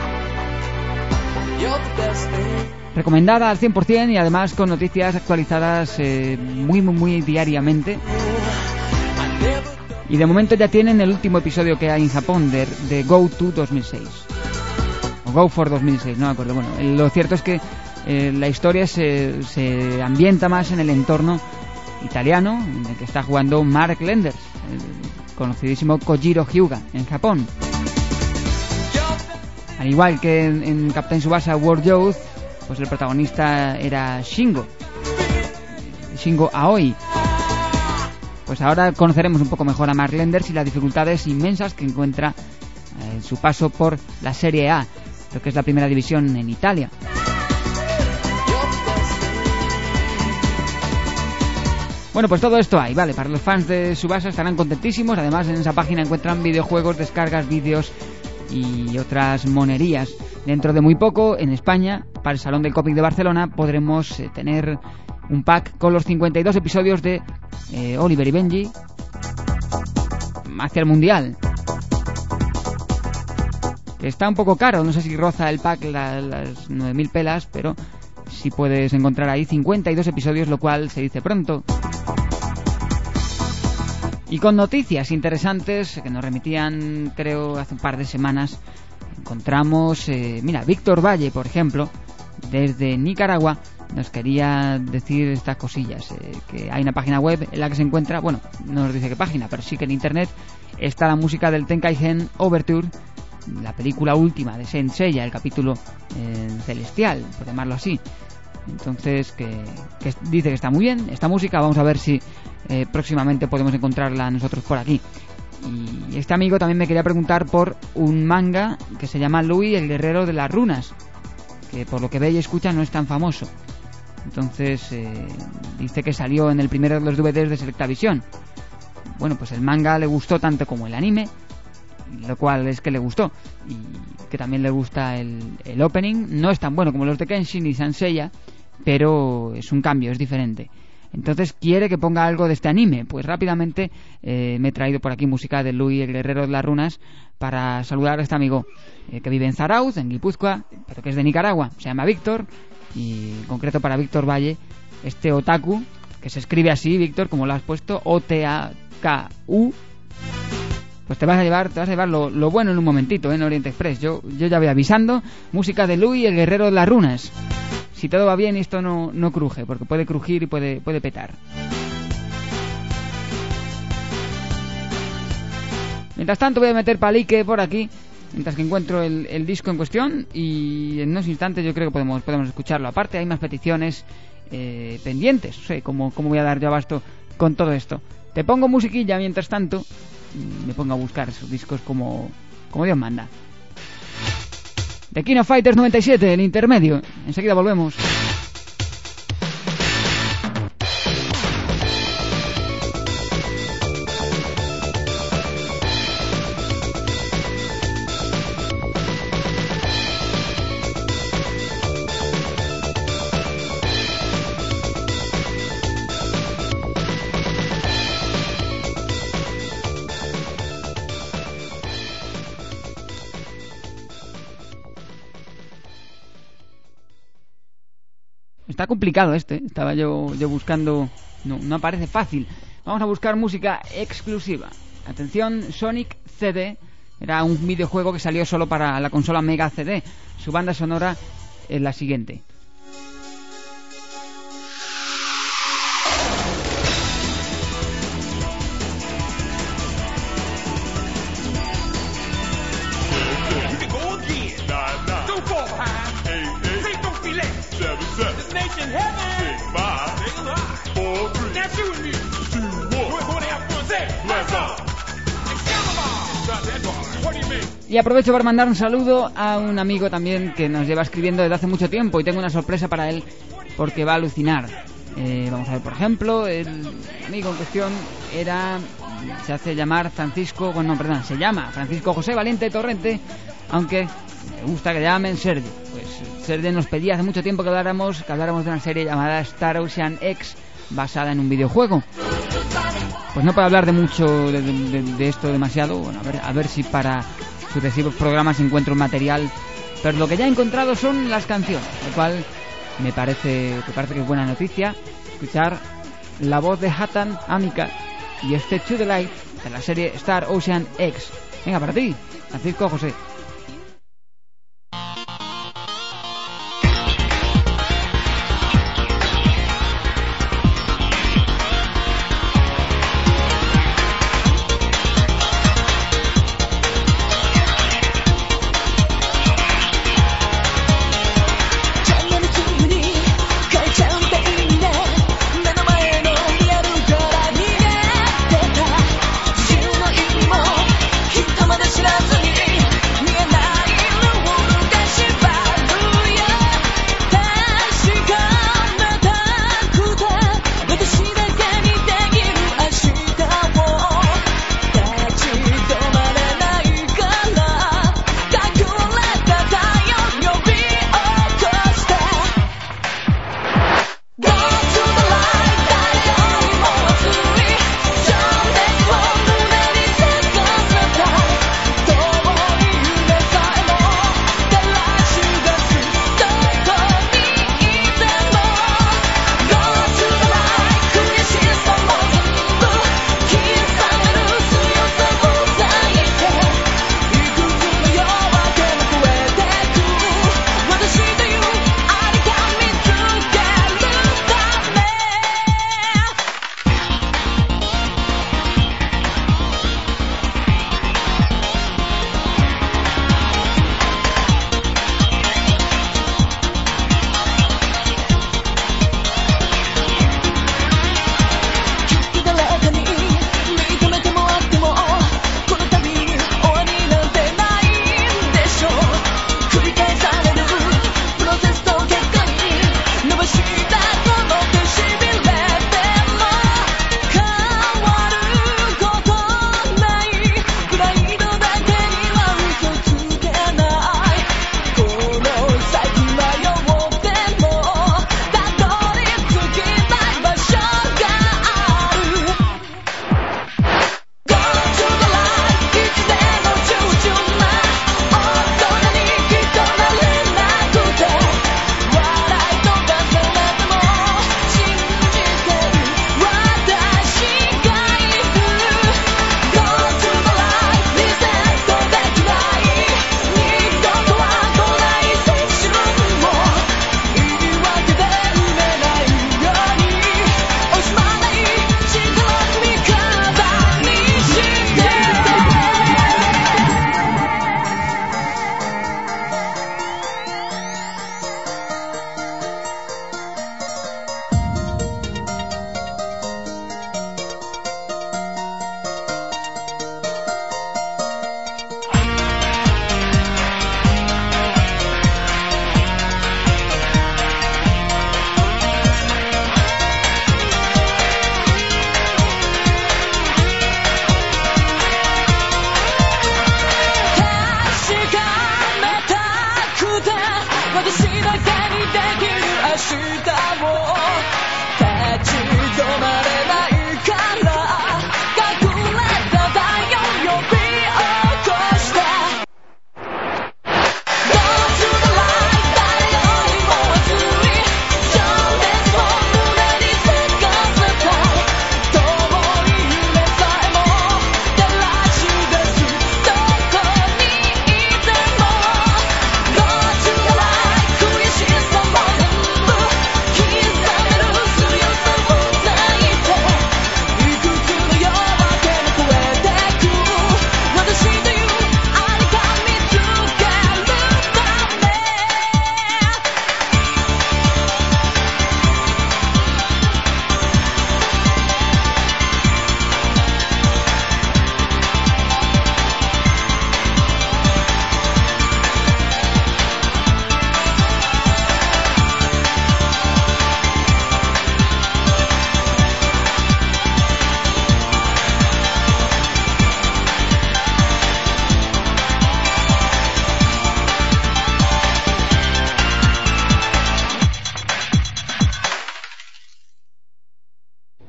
Recomendada al 100% y además con noticias actualizadas muy diariamente. Y de momento ya tienen el último episodio que hay en Japón de Go To 2006 o Go For 2006, no me acuerdo. Bueno, lo cierto es que la historia se ambienta más en el entorno italiano en el que está jugando Mark Lenders, el conocidísimo Kojiro Hyuga, en Japón. Al igual que en Captain Tsubasa World Youth, pues el protagonista era Shingo Aoi. Pues ahora conoceremos un poco mejor a Mark Lenders y las dificultades inmensas que encuentra en su paso por la Serie A, lo que es la primera división en Italia. Bueno, pues todo esto hay, ¿vale? Para los fans de Tsubasa estarán contentísimos. Además, en esa página encuentran videojuegos, descargas, vídeos y otras monerías. Dentro de muy poco, en España, para el Salón del Cómic de Barcelona, podremos tener un pack con los 52 episodios de Oliver y Benji hacia el Mundial. Que está un poco caro, no sé si roza el pack las 9.000 pelas, pero sí puedes encontrar ahí 52 episodios, lo cual se dice pronto. Y con noticias interesantes que nos remitían, creo, hace un par de semanas, encontramos, mira, Víctor Valle, por ejemplo, desde Nicaragua, nos quería decir estas cosillas, que hay una página web en la que se encuentra, bueno, no nos dice qué página, pero sí que en internet está la música del Tenkaigen Overture, la película última de Saint Seiya, el capítulo celestial, por llamarlo así. Entonces, que dice que está muy bien esta música. Vamos a ver si próximamente podemos encontrarla nosotros por aquí. Y este amigo también me quería preguntar por un manga que se llama Louis el Guerrero de las Runas, que por lo que ve y escucha no es tan famoso. Entonces dice que salió en el primero de los DVDs de Selectavision. Bueno, pues el manga le gustó tanto como el anime, lo cual es que le gustó, y que también le gusta el opening. No es tan bueno como los de Kenshin y Saint Seiya, pero es un cambio, es diferente. Entonces quiere que ponga algo de este anime. Pues rápidamente me he traído por aquí música de Louis el Guerrero de las Runas para saludar a este amigo que vive en Zarauz, en Guipúzcoa, pero que es de Nicaragua. Se llama Víctor, y en concreto para Víctor Valle, este otaku, que se escribe así, Víctor, como lo has puesto, O-T-A-K-U. Pues te vas a llevar lo bueno en un momentito, en Orient Express. Yo ya voy avisando. Música de Louis el Guerrero de las Runas. Si todo va bien y esto no cruje, porque puede crujir y puede petar. Mientras tanto voy a meter palique por aquí, mientras que encuentro el disco en cuestión, y en unos instantes yo creo que podemos escucharlo. Aparte hay más peticiones pendientes. No sé cómo voy a dar yo abasto con todo esto. Te pongo musiquilla mientras tanto. Me pongo a buscar esos discos como Dios manda. The King of Fighters 97, el intermedio. Enseguida volvemos. Está complicado estaba yo buscando, no aparece fácil. Vamos a buscar música exclusiva. Atención, Sonic CD era un videojuego que salió solo para la consola Mega CD. Su banda sonora es la siguiente. Y aprovecho para mandar un saludo a un amigo también que nos lleva escribiendo desde hace mucho tiempo y tengo una sorpresa para él porque va a alucinar. Vamos a ver, por ejemplo, el amigo en cuestión se llama Francisco José Valiente Torrente, aunque me gusta que le llamen Sergi. Pues Sergi nos pedía hace mucho tiempo que habláramos de una serie llamada Star Ocean X, basada en un videojuego. Pues no puedo hablar de mucho de esto demasiado. Bueno, a ver si para sucesivos programas encuentro un material, pero lo que ya he encontrado son las canciones, lo cual me parece que es buena noticia escuchar la voz de Hatan Amika y este To The Light de la serie Star Ocean X. Venga, para ti, Francisco José.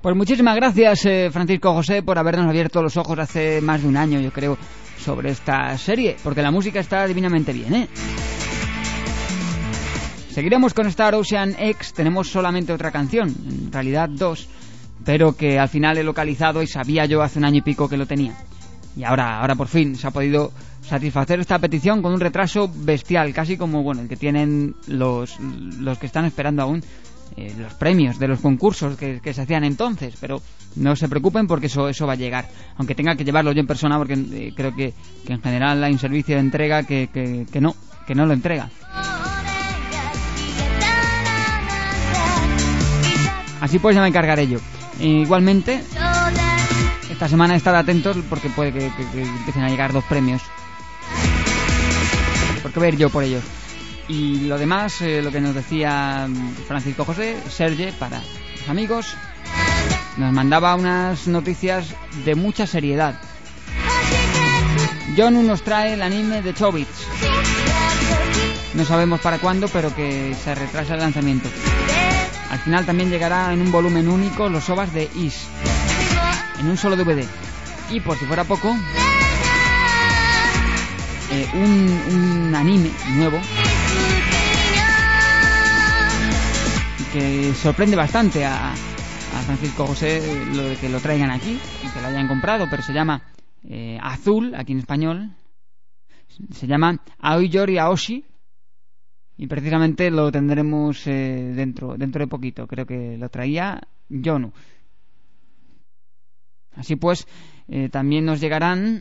Pues muchísimas gracias, Francisco José, por habernos abierto los ojos hace más de un año, yo creo, sobre esta serie, porque la música está divinamente bien, ¿eh? Seguiremos con Star Ocean X. Tenemos solamente otra canción, en realidad 2, pero que al final he localizado y sabía yo hace un año y pico que lo tenía. Y ahora por fin se ha podido satisfacer esta petición con un retraso bestial, casi como bueno el que tienen los que están esperando aún los premios de los concursos que se hacían entonces, pero no se preocupen porque eso va a llegar, aunque tenga que llevarlo yo en persona, porque creo que en general hay un servicio de entrega que no lo entrega. Así pues ya me encargaré yo. Igualmente esta semana estar atentos porque puede que empiecen a llegar 2 premios, porque voy a ir yo por ellos. Y lo demás, lo que nos decía Francisco José, Serge, para los amigos, nos mandaba unas noticias de mucha seriedad. Jonu nos trae el anime de Chobits. No sabemos para cuándo, pero que se retrasa el lanzamiento. Al final también llegará en un volumen único los OVAs de Is, en un solo DVD. Y por si fuera poco, un anime nuevo que sorprende bastante a Francisco José, lo de que lo traigan aquí y que lo hayan comprado, pero se llama Azul, aquí en español. Se llama Aoyori Aoshi y precisamente lo tendremos dentro de poquito. Creo que lo traía Jonu. Así pues, también nos llegarán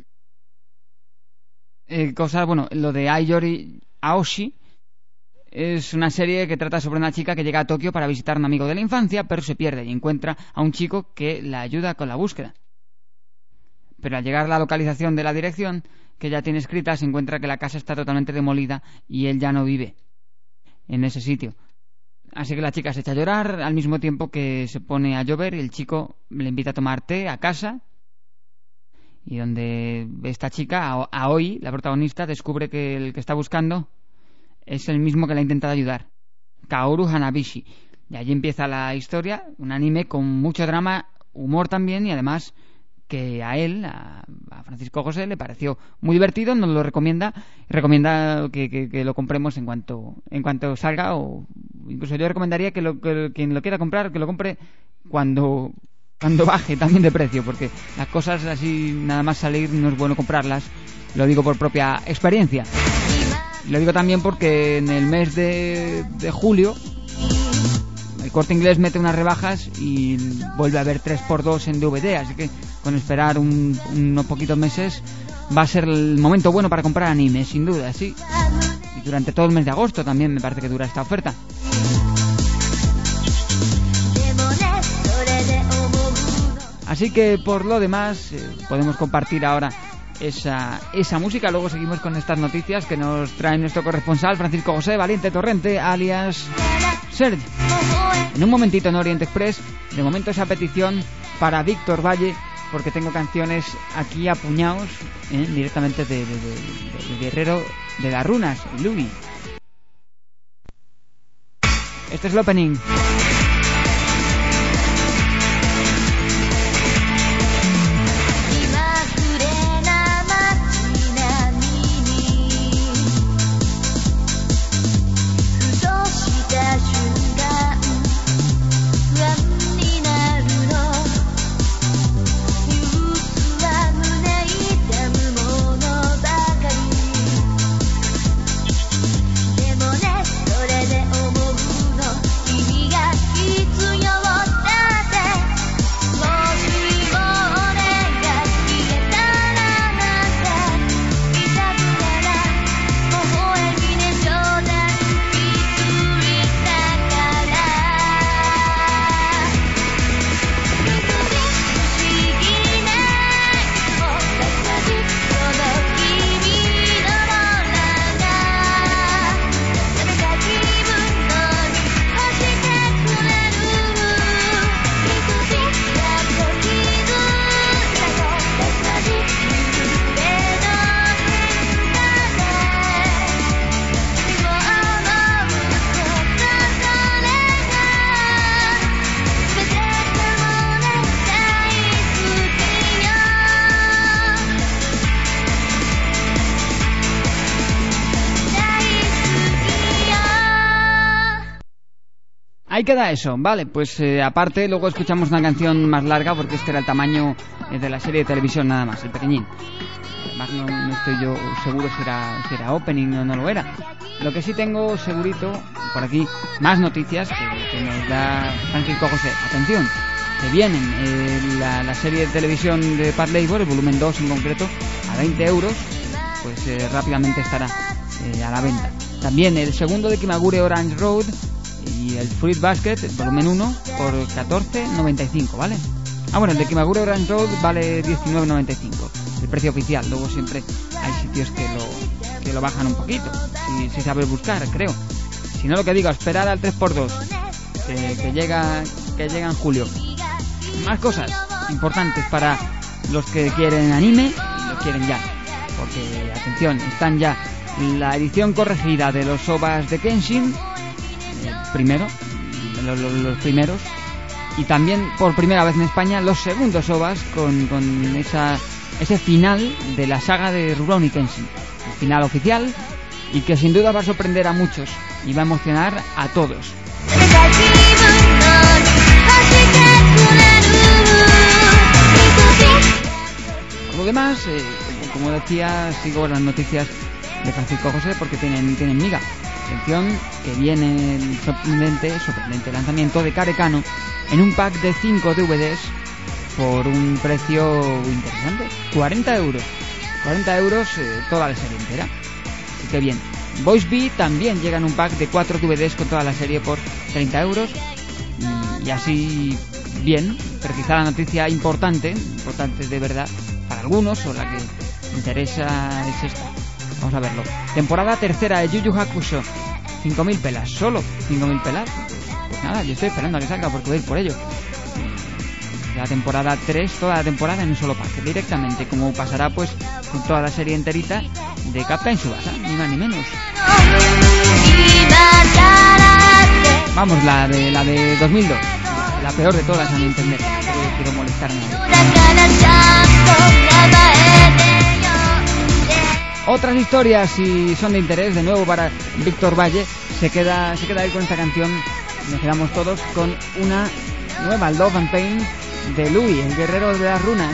cosas, bueno, lo de Aoyori Aoshi es una serie que trata sobre una chica que llega a Tokio para visitar a un amigo de la infancia, pero se pierde y encuentra a un chico que la ayuda con la búsqueda. Pero al llegar a la localización de la dirección que ya tiene escrita, se encuentra que la casa está totalmente demolida y él ya no vive en ese sitio. Así que la chica se echa a llorar al mismo tiempo que se pone a llover y el chico le invita a tomar té a casa. Y donde esta chica, Aoi, la protagonista, descubre que el que está buscando es el mismo que la ha intentado ayudar, Kaoru Hanabishi. Y allí empieza la historia, un anime con mucho drama, humor también, y además que a él, a Francisco José, le pareció muy divertido, nos lo recomienda que lo compremos en cuanto salga, o incluso yo recomendaría que quien lo quiera comprar, que lo compre cuando baje también de precio, porque las cosas así nada más salir no es bueno comprarlas, lo digo por propia experiencia. Lo digo también porque en el mes de julio el Corte Inglés mete unas rebajas y vuelve a haber 3x2 en DVD, así que con esperar unos poquitos meses va a ser el momento bueno para comprar anime, sin duda, sí. Y durante todo el mes de agosto también me parece que dura esta oferta. Así que por lo demás podemos compartir ahora esa música. Luego seguimos con estas noticias que nos trae nuestro corresponsal Francisco José Valiente Torrente, alias Serge. En un momentito en Orient Express, de momento esa petición para Víctor Valle, porque tengo canciones aquí a puñados, directamente de Guerrero de las Runas, Lugi. Este es el opening. Got Ahí queda eso, vale, pues aparte luego escuchamos una canción más larga porque este era el tamaño de la serie de televisión nada más, el pequeñín. Además no estoy yo seguro si era opening o no lo era. Lo que sí tengo segurito por aquí, más noticias que nos da Francisco José. Atención, que vienen la serie de televisión de Pat Labor, el volumen 2 en concreto, a 20 euros, pues rápidamente estará a la venta. También el segundo de Kimagure Orange Road y el Fruit Basket, el volumen 1, por 14,95, ¿vale? Bueno, el de Kimagure Orange Road vale 19,95, el precio oficial. Luego siempre hay sitios que lo bajan un poquito, si sabes buscar, creo. Si no, lo que digo, esperar al 3x2, que llega en julio. Más cosas importantes para los que quieren anime y lo quieren ya. Porque, atención, están ya la edición corregida de los OVAs de Kenshin, los primeros, y también por primera vez en España los segundos OVAs con ese final de la saga de Rurouni Kenshin, el final oficial, y que sin duda va a sorprender a muchos y va a emocionar a todos. Por lo demás, como decía, sigo las noticias de Francisco José porque tienen miga. Atención, que viene el sorprendente lanzamiento de Karekano en un pack de 5 DVDs por un precio interesante, 40 euros. 40 euros toda la serie entera. Así que bien. Boys B también llega en un pack de 4 DVDs con toda la serie por 30 euros. Y así, bien, pero quizá la noticia importante de verdad para algunos, o la que interesa, es esta. Vamos a verlo. Temporada tercera de Yu Yu Hakusho. 5.000 pelas, solo 5.000 pelas. Pues nada, yo estoy esperando a que salga porque voy a ir por ello. La temporada 3, toda la temporada en un solo pack, directamente, como pasará pues con toda la serie enterita de Captain Tsubasa, ni más ni menos. Vamos, la de 2002, la peor de todas a mi entender. No quiero molestarme. Otras historias, si son de interés, de nuevo para Víctor Valle, se queda ahí con esta canción. Nos quedamos todos con una nueva, Love and Pain, de Louis, el guerrero de las runas.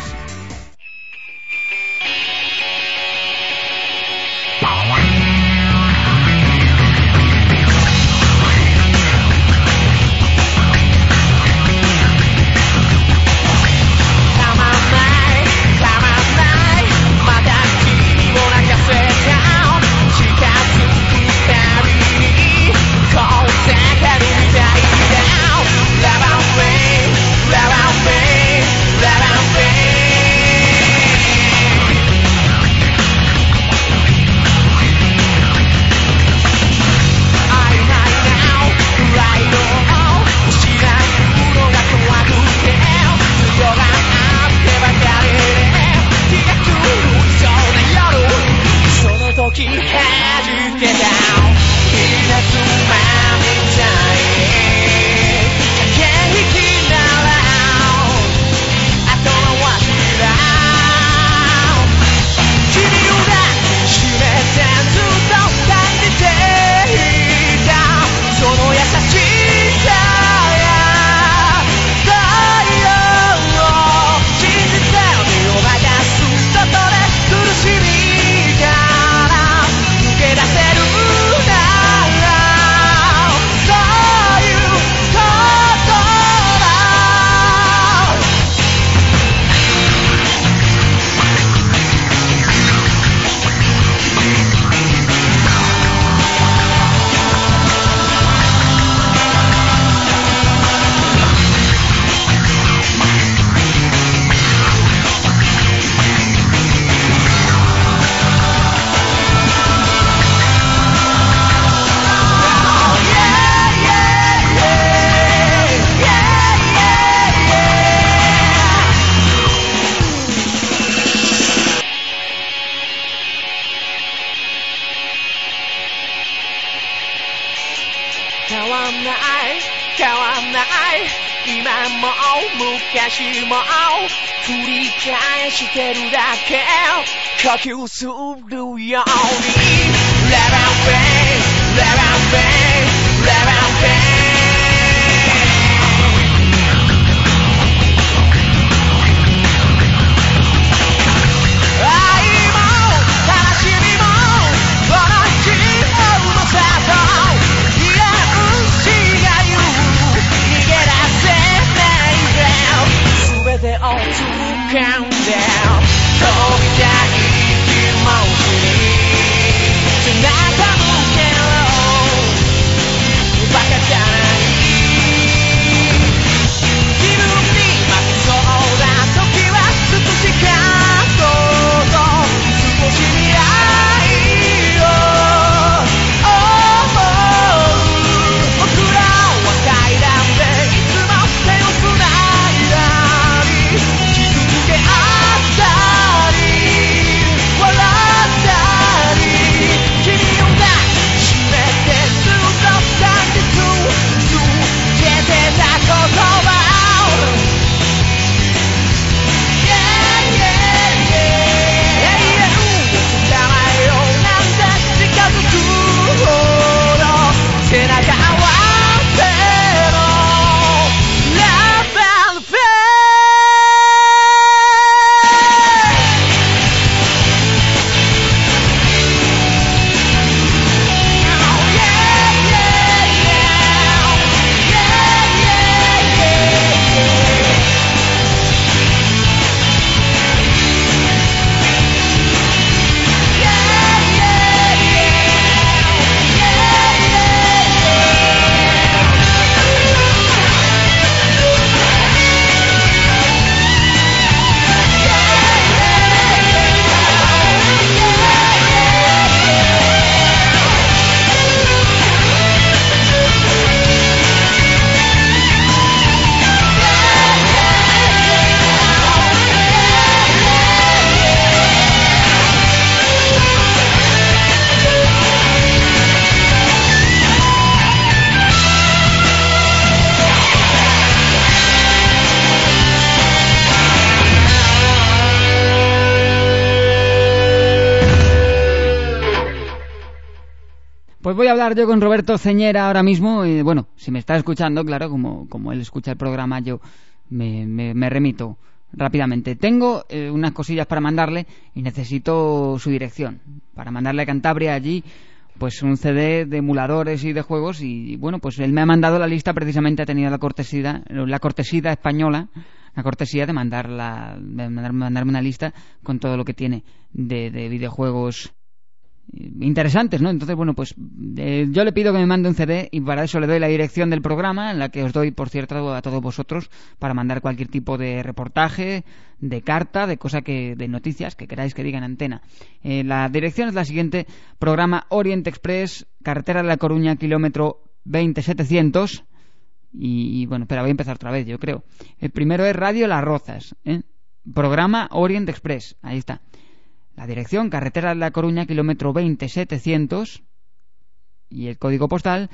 Pues voy a hablar yo con Roberto Ceñera ahora mismo. Y bueno, si me está escuchando, claro, como él escucha el programa, yo me remito rápidamente. Tengo unas cosillas para mandarle y necesito su dirección. Para mandarle a Cantabria allí, pues un CD de emuladores y de juegos. Y bueno, pues él me ha mandado la lista, precisamente ha tenido la cortesía española, la cortesía de mandarme una lista con todo lo que tiene de videojuegos interesantes, ¿no? Entonces, bueno, pues yo le pido que me mande un CD y para eso le doy la dirección del programa, en la que os doy, por cierto, a todos vosotros para mandar cualquier tipo de reportaje, de carta, de noticias que queráis que diga en antena. La dirección es la siguiente: programa Orient Express, carretera de La Coruña, kilómetro 20700. Y bueno, espera, voy a empezar otra vez, yo creo. El primero es Radio Las Rozas, programa Orient Express, ahí está. La dirección, carretera de La Coruña, kilómetro 20700, y el código postal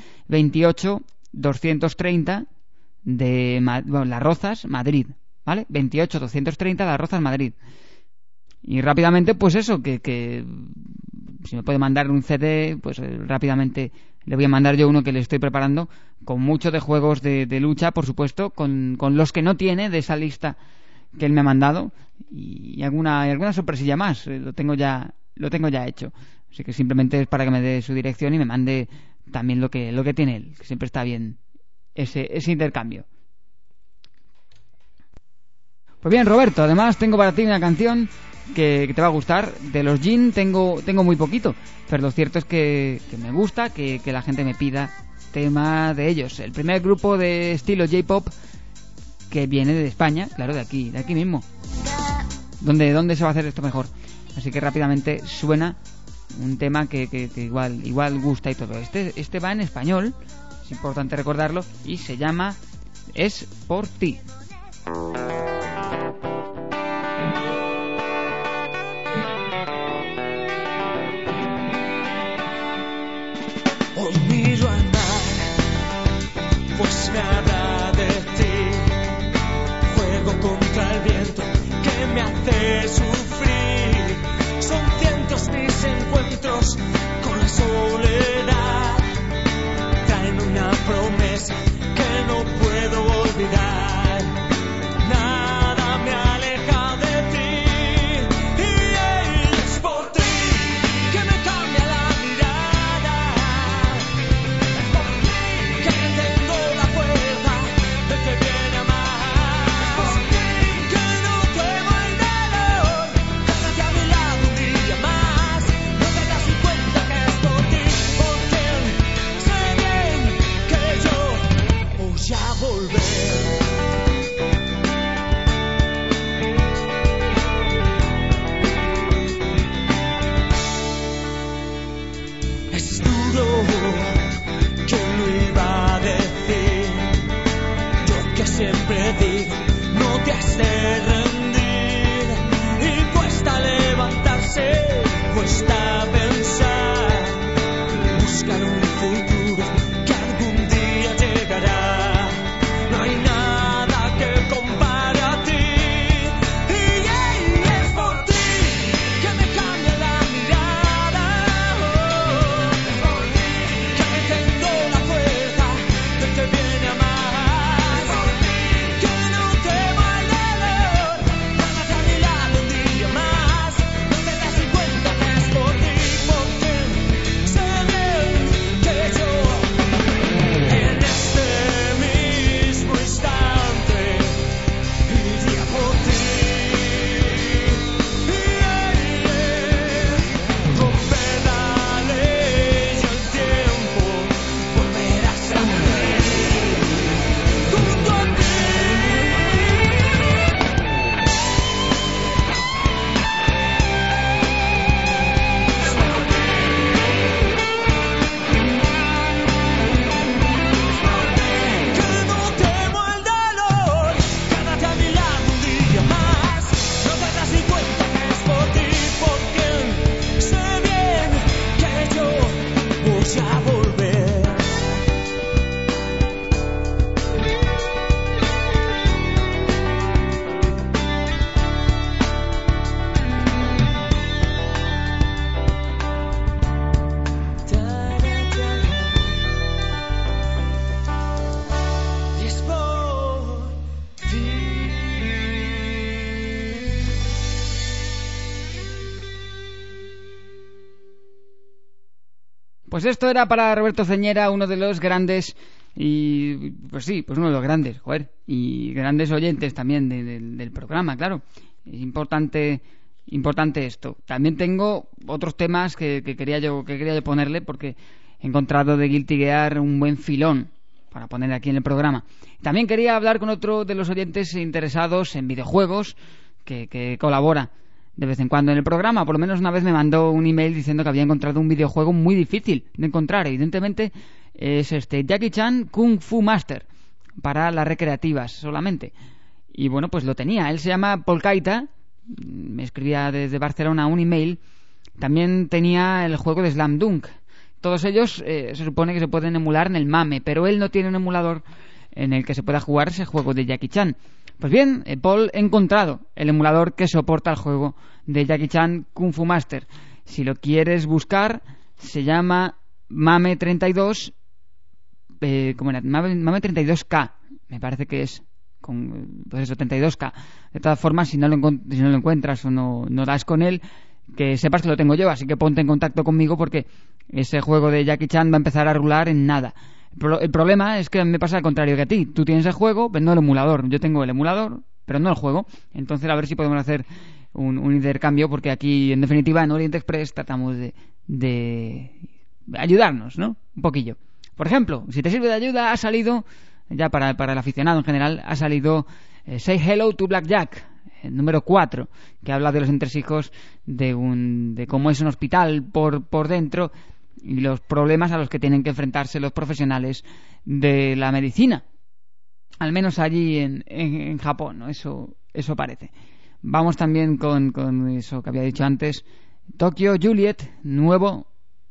28230 de Las Rozas, Madrid, ¿vale? 28230 Las Rozas, Madrid. Y rápidamente, pues eso, que si me puede mandar un CD, pues rápidamente le voy a mandar yo uno que le estoy preparando, con mucho de juegos de lucha, por supuesto, con los que no tiene de esa lista que él me ha mandado, y alguna sorpresilla más. Lo tengo ya hecho, así que simplemente es para que me dé su dirección y me mande también lo que tiene él, que siempre está bien ese intercambio. Pues bien, Roberto, además tengo para ti una canción que te va a gustar. De los Gin tengo muy poquito, pero lo cierto es que me gusta que la gente me pida tema de ellos. El primer grupo de estilo J-pop que viene de España, claro, de aquí mismo. ¿Dónde se va a hacer esto mejor? Así que rápidamente suena un tema que igual gusta y todo. Este va en español, es importante recordarlo, y se llama Es por ti. Hoy miro al mar, pues me habla de ti. Juego contra el viento que me hace sufrir. Son cientos mis encuentros con la soledad. Traen una promesa que no puedo olvidar. Nada me aleja de ti. Y es por ti que me cambia la mirada. Es por ti que tengo la fuerza de que viene a amar. Es por ti que no temo el dolor. Pues esto era para Roberto Ceñera, uno de los grandes y pues sí, pues uno de los grandes, y grandes oyentes también del programa, claro. Es importante esto. También tengo otros temas que quería yo ponerle, porque he encontrado de Guilty Gear un buen filón para poner aquí en el programa. También quería hablar con otro de los oyentes interesados en videojuegos que colabora de vez en cuando en el programa. Por lo menos una vez me mandó un email diciendo que había encontrado un videojuego muy difícil de encontrar. Evidentemente es Jackie Chan Kung Fu Master, para las recreativas solamente. Y bueno, pues lo tenía. Él se llama Polkaita, me escribía desde Barcelona un email. También tenía el juego de Slam Dunk. Todos ellos se supone que se pueden emular en el MAME, pero él no tiene un emulador en el que se pueda jugar ese juego de Jackie Chan. Pues bien, Paul, he encontrado el emulador que soporta el juego de Jackie Chan Kung Fu Master. Si lo quieres buscar, se llama MAME 32. ¿Cómo era? MAME 32K, me parece que es. Pues eso, 32K. De todas formas, si no lo encuentras o no das con él, que sepas que lo tengo yo, así que ponte en contacto conmigo, porque ese juego de Jackie Chan va a empezar a rular en nada. El problema es que me pasa al contrario que a ti. Tú tienes el juego, pero no el emulador. Yo tengo el emulador, pero no el juego. Entonces a ver si podemos hacer un intercambio, porque aquí, en definitiva, en Orient Express tratamos de ayudarnos, ¿no? Un poquillo. Por ejemplo, si te sirve de ayuda, ha salido, ya para el aficionado en general, ha salido Say Hello to Blackjack, número 4, que habla de los entresijos de cómo es un hospital por dentro y los problemas a los que tienen que enfrentarse los profesionales de la medicina, al menos allí en Japón, ¿no? Eso parece. Vamos también con eso que había dicho antes, Tokyo Juliet, nuevo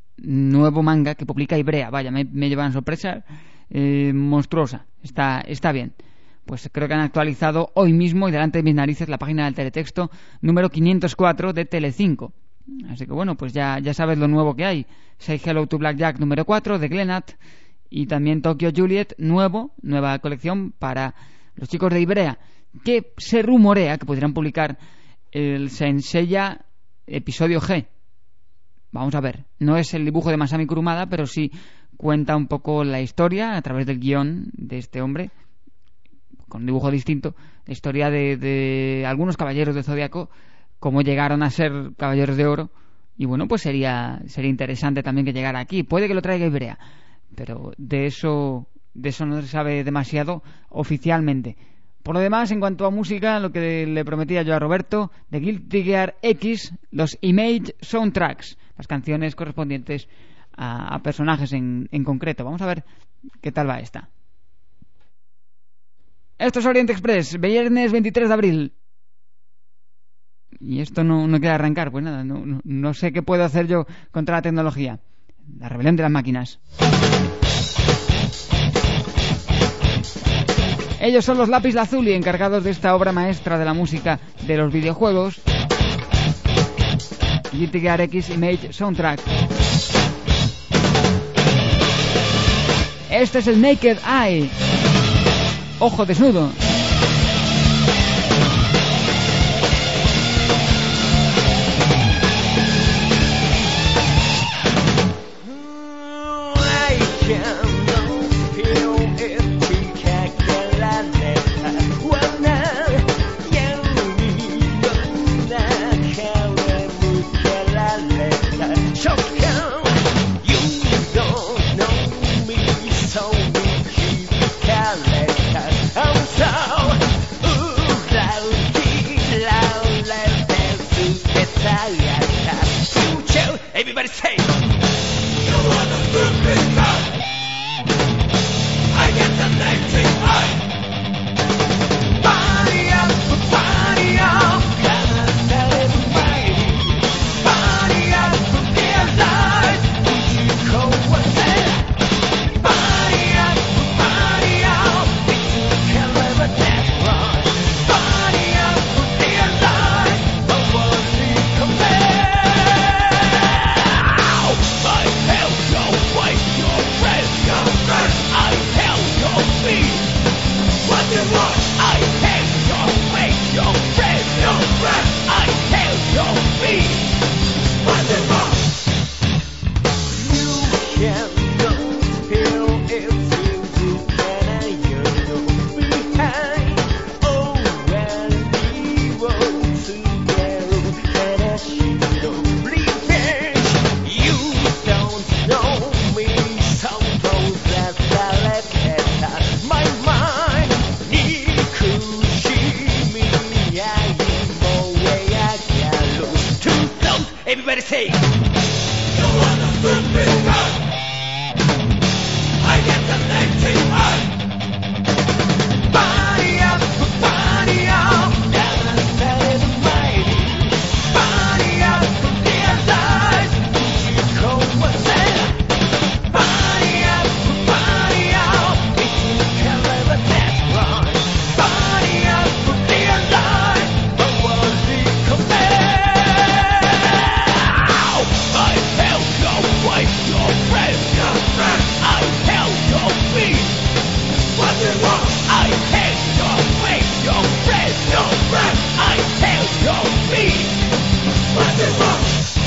manga que publica Ibrea. Vaya, me llevan sorpresa monstruosa. Está bien. Pues creo que han actualizado hoy mismo y delante de mis narices la página del teletexto número 504 de Telecinco. Así que bueno, pues ya sabes lo nuevo que hay. Say Hello to Blackjack número 4 de Glenat, y también Tokyo Juliet, nueva colección para los chicos de Ibrea, que se rumorea que podrían publicar el Senseiya episodio G. Vamos a ver, no es el dibujo de Masami Kurumada, pero sí cuenta un poco la historia a través del guión de este hombre, con un dibujo distinto, la historia de algunos caballeros del Zodiaco, cómo llegaron a ser caballeros de oro. Y bueno, pues sería interesante también que llegara aquí. Puede que lo traiga Ibrea, pero de eso no se sabe demasiado oficialmente. Por lo demás, en cuanto a música, lo que le prometía yo a Roberto, de Guilty Gear X, los Image Soundtracks, las canciones correspondientes a personajes en concreto. Vamos a ver qué tal va esta. Esto es Orient Express, viernes 23 de abril. Y esto no quiere arrancar, pues nada, no sé qué puedo hacer yo contra la tecnología. La rebelión de las máquinas. Ellos son los Lápiz Lazuli, encargados de esta obra maestra de la música de los videojuegos, Guilty Gear X Image Soundtrack. Este es el Naked Eye, ojo desnudo. Everybody say, you want a stupid guy. I get the naked eye. Party up, gonna celebrate. Party up, get alive. You go what's it? Party up, it's a hell of a death run. Party up, get alive. No one see come there. Everybody say, you wanna flip it back. I get the 91. Body up, never said mighty. Body up, realize you cold was there. Body up, it's in the color of that run. Body up, realize what was the command. I held your wife, your friend, I held your feet. What's it wrong? I held your wife, your friend, I held your feet. What's it wrong?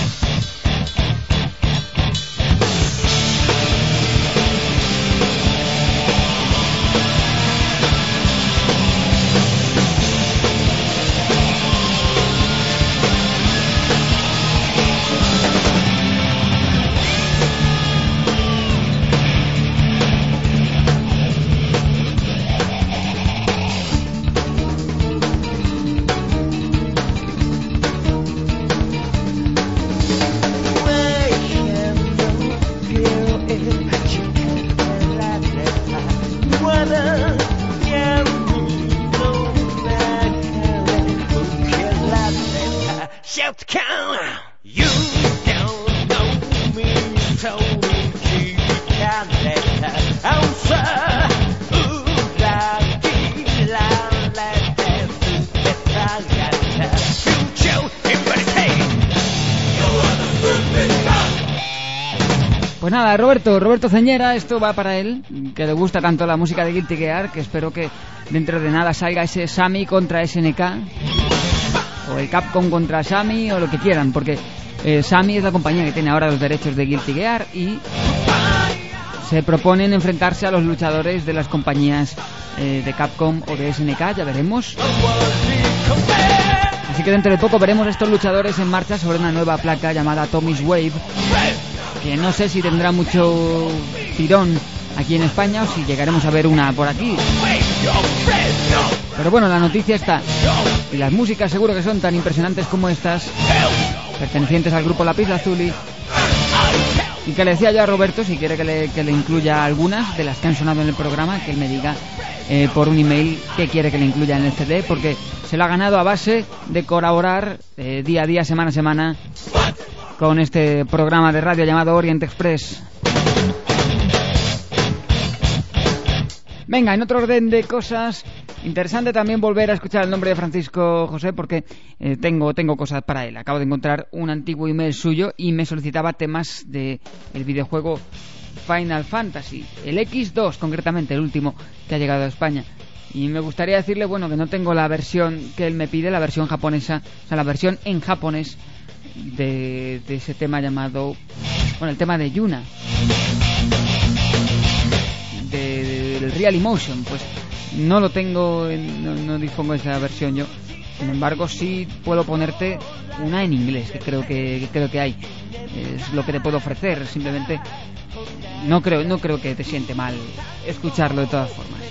Pues nada, Roberto Ceñera, esto va para él, que le gusta tanto la música de Guilty Gear, que espero que dentro de nada salga ese Sammy contra SNK, o el Capcom contra Sammy, o lo que quieran, porque Sammy es la compañía que tiene ahora los derechos de Guilty Gear y se proponen enfrentarse a los luchadores de las compañías de Capcom o de SNK, ya veremos. Así que dentro de poco veremos estos luchadores en marcha sobre una nueva placa llamada Tommy's Wave, que no sé si tendrá mucho tirón aquí en España o si llegaremos a ver una por aquí. Pero bueno, la noticia está. Y las músicas seguro que son tan impresionantes como estas, pertenecientes al grupo Lápiz Lazuli. Y que le decía yo a Roberto, si quiere que le incluya algunas de las que han sonado en el programa, que él me diga por un email qué quiere que le incluya en el CD, porque se lo ha ganado a base de colaborar día a día, semana a semana, con este programa de radio llamado Orient Express. Venga, en otro orden de cosas, interesante también volver a escuchar el nombre de Francisco José, porque tengo cosas para él. Acabo de encontrar un antiguo email suyo y me solicitaba temas del videojuego Final Fantasy, el X2 concretamente, el último que ha llegado a España. Y me gustaría decirle, bueno, que no tengo la versión que él me pide, la versión japonesa, o sea, la versión en japonés de ese tema llamado, bueno, el tema de Yuna, del Real Emotion. Pues no lo tengo, no dispongo de esa versión yo. Sin embargo, sí puedo ponerte una en inglés, que creo que hay. Es lo que te puedo ofrecer. Simplemente no creo que te siente mal escucharlo de todas formas.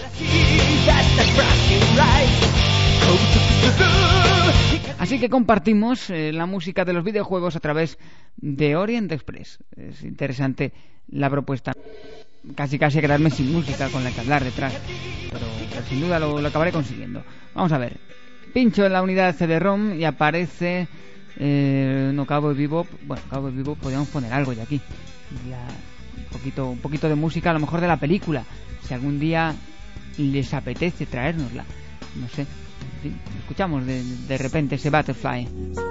Así que compartimos la música de los videojuegos a través de Orient Express. Es interesante la propuesta. Casi hay que quedarme sin música con la que hablar detrás, pero sin duda lo acabaré consiguiendo. Vamos a ver. Pincho en la unidad CD-ROM y aparece Cowboy Bebop. Bueno, Cowboy Bebop podríamos poner algo ya aquí. Ya, un poquito de música, a lo mejor de la película, si algún día les apetece traérnosla. No sé. Sí, escuchamos de repente ese Butterfly.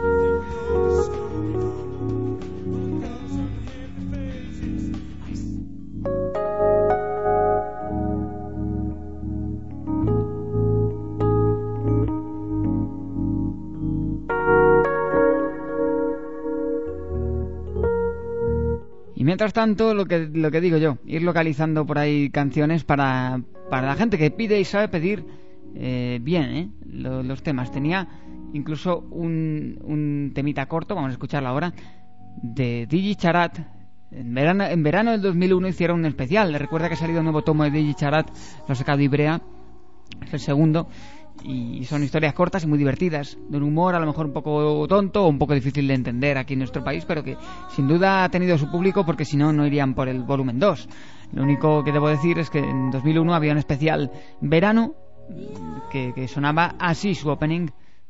Y mientras tanto, lo que digo yo, ir localizando por ahí canciones para la gente que pide y sabe pedir bien, los temas. Tenía incluso un temita corto, vamos a escucharlo ahora, de Digi Charat. En verano del 2001 hicieron un especial. Le recuerda que ha salido un nuevo tomo de Digi Charat, lo ha sacado Ibrea, es el segundo, y son historias cortas y muy divertidas, de un humor a lo mejor un poco tonto o un poco difícil de entender aquí en nuestro país, pero que sin duda ha tenido su público, porque si no, no irían por el volumen 2. Lo único que debo decir es que en 2001 había un especial verano que sonaba así su opening.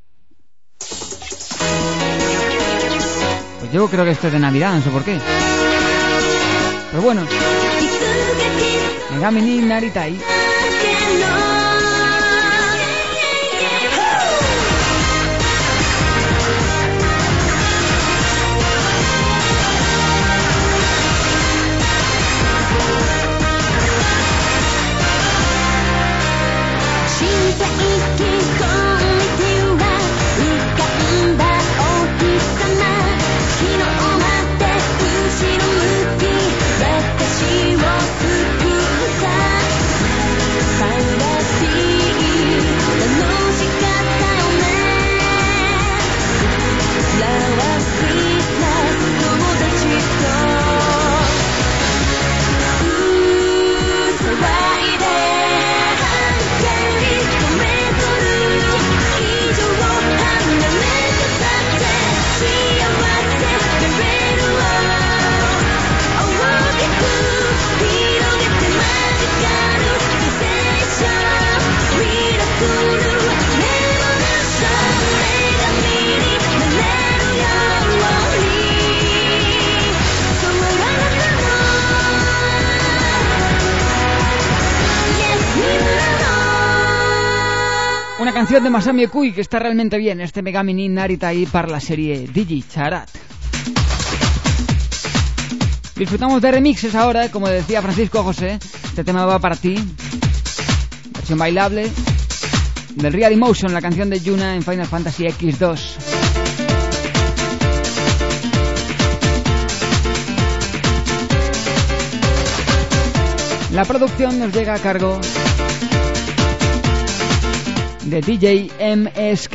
Pues yo creo que esto es de Navidad, no sé por qué. Pero bueno, Megami ni Naritai. Una canción de Masami Ukui que está realmente bien, este Megami ni Naritai para la serie Digi Charat. Disfrutamos de remixes ahora, como decía Francisco José, este tema va para ti. Versión bailable del Real Emotion, la canción de Yuna en Final Fantasy X2. La producción nos llega a cargo de DJ MSK.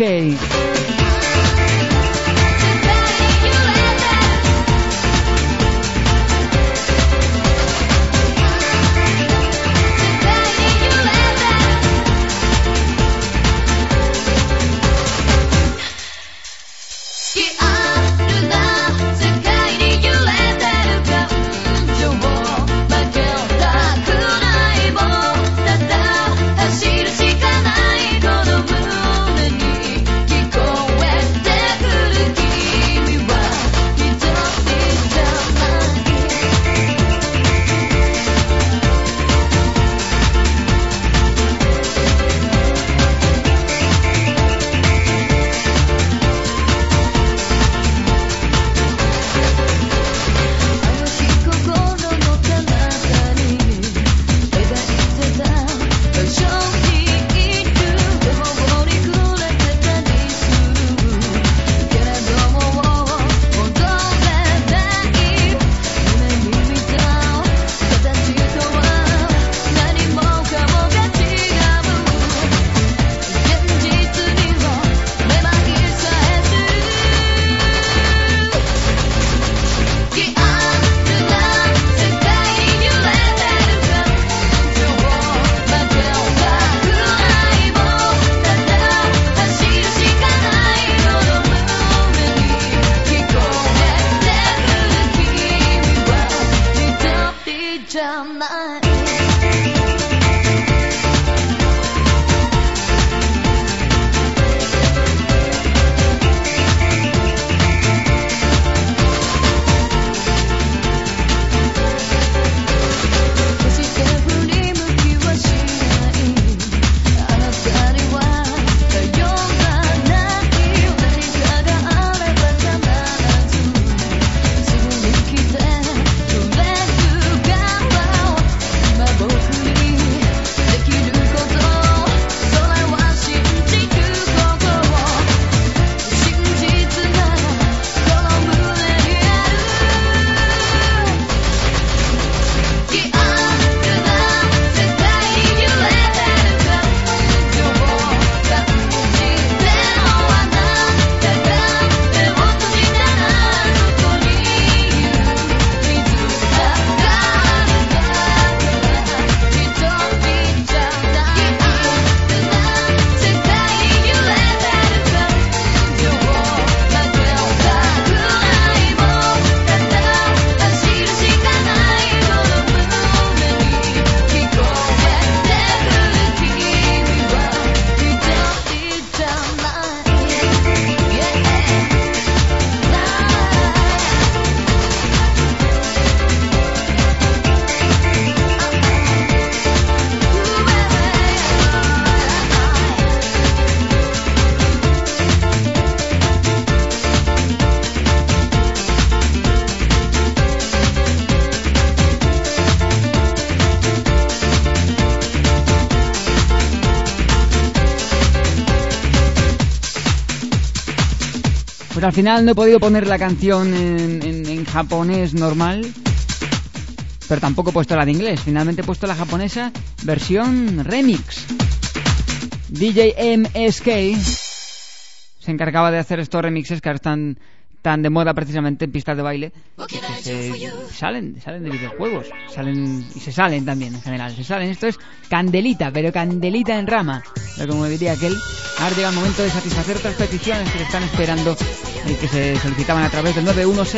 Pues al final no he podido poner la canción en japonés normal, pero tampoco he puesto la de inglés. Finalmente he puesto la japonesa versión remix. DJ MSK se encargaba de hacer estos remixes que ahora están tan de moda precisamente en pistas de baile, que salen de videojuegos, y se salen también en general. Esto es candelita, pero candelita en rama. Pero como diría aquel, ahora llega el momento de satisfacer otras peticiones que le están esperando y que se solicitaban a través del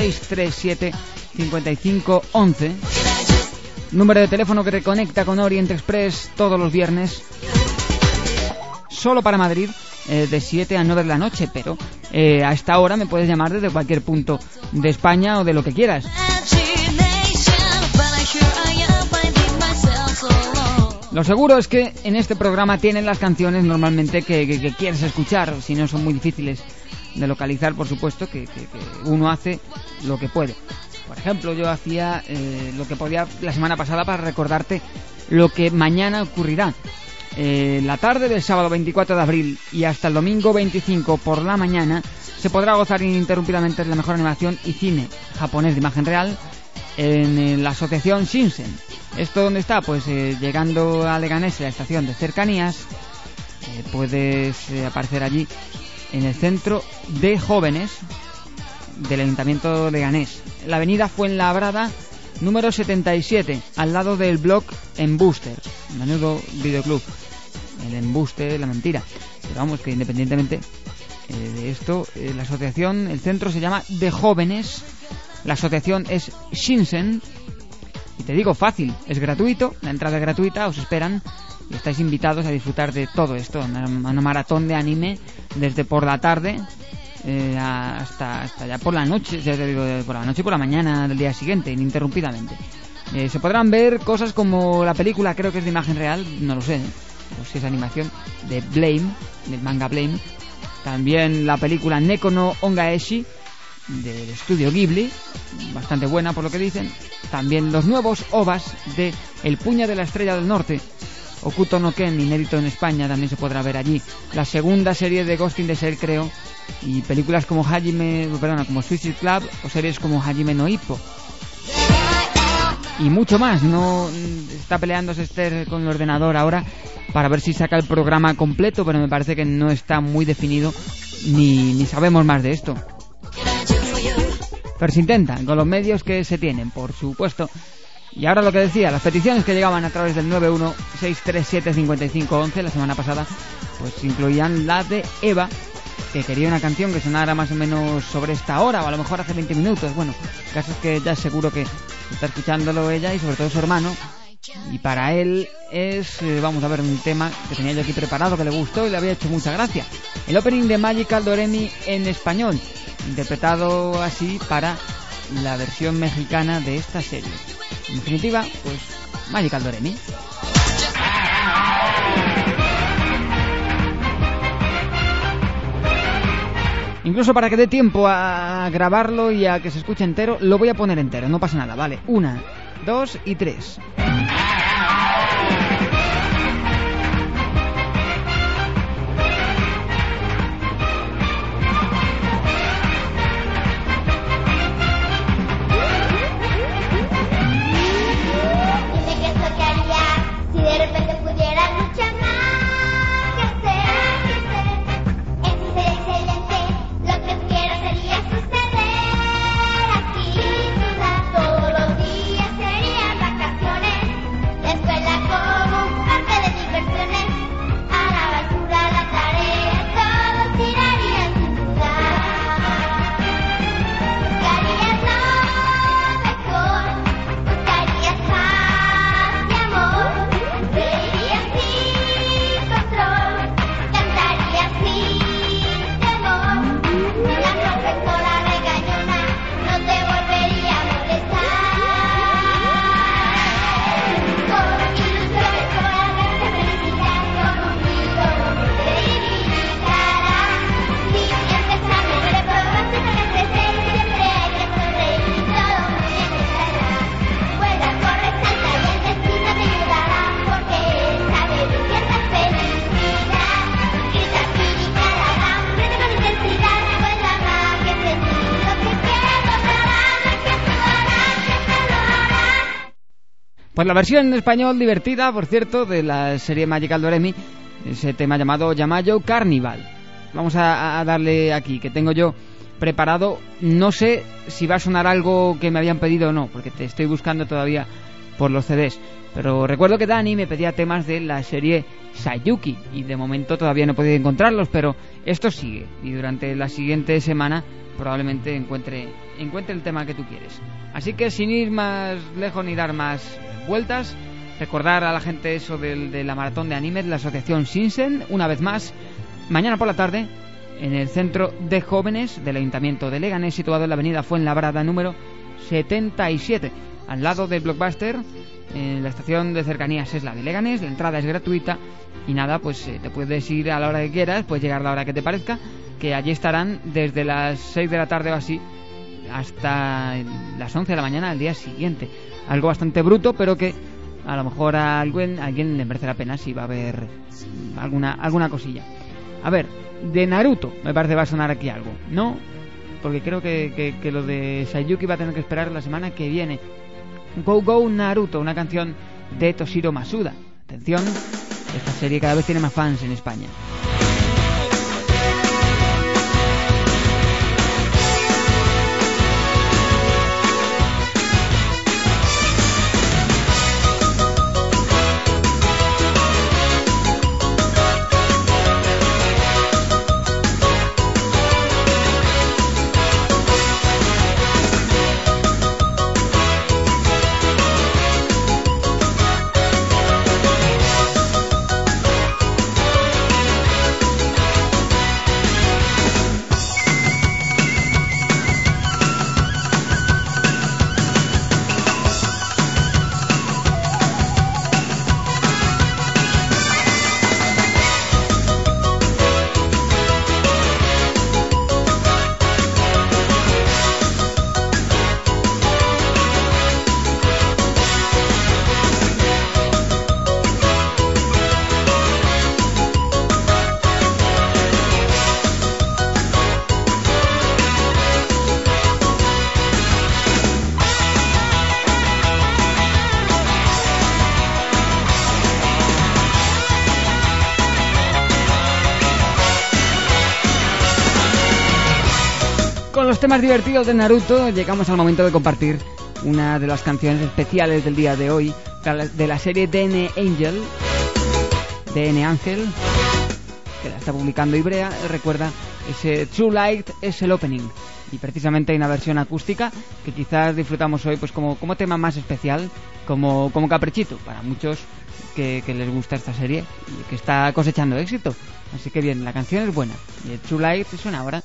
916375511. Número de teléfono que te conecta con Orient Express todos los viernes, solo para Madrid, de 7 a 9 de la noche, pero a esta hora me puedes llamar desde cualquier punto de España o de lo que quieras. Lo seguro es que en este programa tienen las canciones normalmente que quieres escuchar, si no son muy difíciles de localizar, por supuesto, que uno hace lo que puede. Por ejemplo, yo hacía lo que podía la semana pasada para recordarte lo que mañana ocurrirá. La tarde del sábado 24 de abril y hasta el domingo 25 por la mañana se podrá gozar ininterrumpidamente de la mejor animación y cine japonés de imagen real en la asociación Shinsen. ¿Esto dónde está? Pues llegando a Leganés, la estación de cercanías, puedes aparecer allí en el centro de jóvenes del Ayuntamiento de Leganés, en la avenida Fuenlabrada número 77, al lado del blog Embuster, menudo videoclub. El embuste, la mentira. Pero vamos, que independientemente de esto, la asociación, el centro se llama De Jóvenes, la asociación es Shinsen, y te digo fácil, es gratuito, la entrada es gratuita, os esperan y estáis invitados a disfrutar de todo esto, una maratón de anime desde por la tarde hasta ya por la noche, ya te digo, por la noche y por la mañana del día siguiente, ininterrumpidamente. Se podrán ver cosas como la película, creo que es de imagen real, no lo sé, o si es animación, de Blame, del manga Blame. También la película Neko no Ongaeshi del estudio Ghibli, bastante buena por lo que dicen. También los nuevos OVAs de El puño de la estrella del norte, Okuto no Ken, inédito en España, también se podrá ver allí. La segunda serie de Ghost in the Shell, creo, y películas como como Suicide Club o series como Hajime no Ippo. Y mucho más. No está peleándose Esther con el ordenador ahora para ver si saca el programa completo, pero me parece que no está muy definido ni sabemos más de esto. Pero se intenta, con los medios que se tienen, por supuesto. Y ahora lo que decía, las peticiones que llegaban a través del 916375511 la semana pasada, pues incluían la de Eva, que quería una canción que sonara más o menos sobre esta hora, o a lo mejor hace 20 minutos. Bueno, el caso es que ya seguro que está escuchándolo ella y sobre todo su hermano. Y para él es, vamos a ver, un tema que tenía yo aquí preparado, que le gustó y le había hecho mucha gracia. El opening de Magical Doremi en español, interpretado así para la versión mexicana de esta serie. En definitiva, pues Magical Doremi. Incluso para que dé tiempo a grabarlo y a que se escuche entero, lo voy a poner entero, no pasa nada, vale. 1, 2 y 3. Todos los días serían vacaciones. Pues la versión en español divertida, por cierto, de la serie Magical Doremi, ese tema llamado Yamayo Carnival. Vamos a darle aquí, que tengo yo preparado. No sé si va a sonar algo que me habían pedido o no, porque te estoy buscando todavía por los CDs. Pero recuerdo que Dani me pedía temas de la serie Sayuki y de momento todavía no he podido encontrarlos, pero esto sigue y durante la siguiente semana probablemente encuentre el tema que tú quieres. Así que sin ir más lejos ni dar más vueltas, recordar a la gente eso de la maratón de anime de la asociación Shinsen, una vez más, mañana por la tarde en el centro de jóvenes del Ayuntamiento de Leganés, situado en la avenida Fuenlabrada número 77, al lado del Blockbuster. En la estación de cercanías es la de Leganés, la entrada es gratuita y nada, pues te puedes ir a la hora que quieras, puedes llegar a la hora que te parezca, que allí estarán desde las 6 de la tarde o así hasta las 11 de la mañana al día siguiente. Algo bastante bruto, pero que a lo mejor a alguien le merece la pena si va a haber alguna cosilla. A ver, de Naruto me parece va a sonar aquí algo, ¿no? Porque creo que lo de Sayuki va a tener que esperar la semana que viene. Go Go Naruto, una canción de Toshiro Masuda. Atención, esta serie cada vez tiene más fans en España. Con los temas divertidos de Naruto llegamos al momento de compartir una de las canciones especiales del día de hoy, de la serie DN Angel, DN Ángel, que la está publicando Ibrea. Recuerda, ese True Light es el opening y precisamente hay una versión acústica que quizás disfrutamos hoy pues como tema más especial, como caprichito para muchos que les gusta esta serie y que está cosechando éxito. Así que bien, la canción es buena y el True Light suena ahora.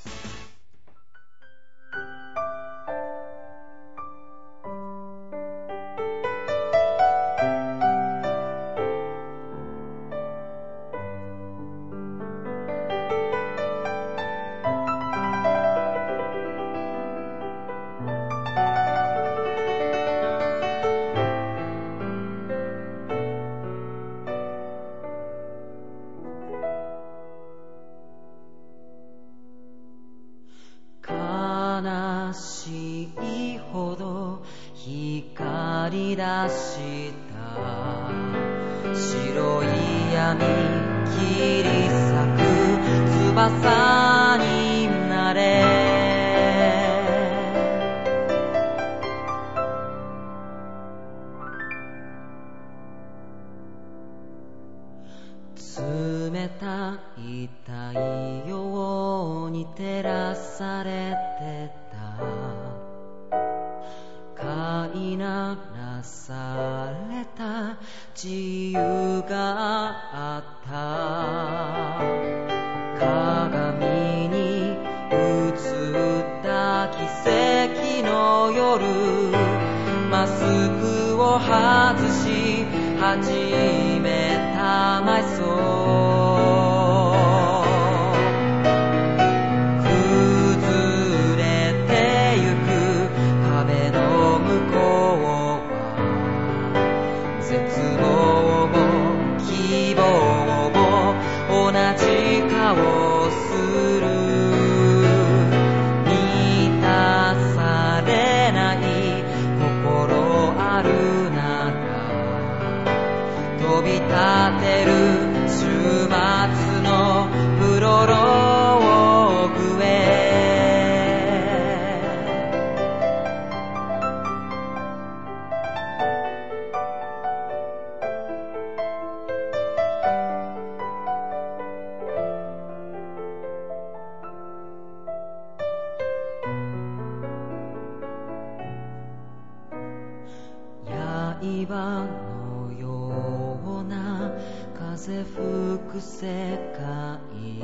刃のような風吹く世界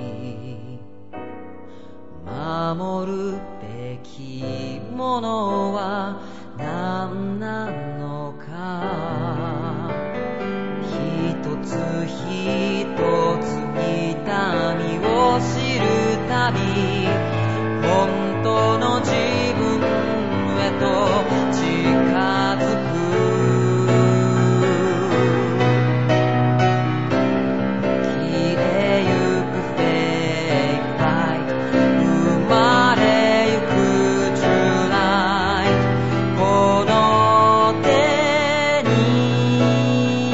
守るべきものは何なのか一つ一つ痛みを知るたび本当の自分へと近づく消えゆくフェイクライト生まれゆくトゥーライトこの手に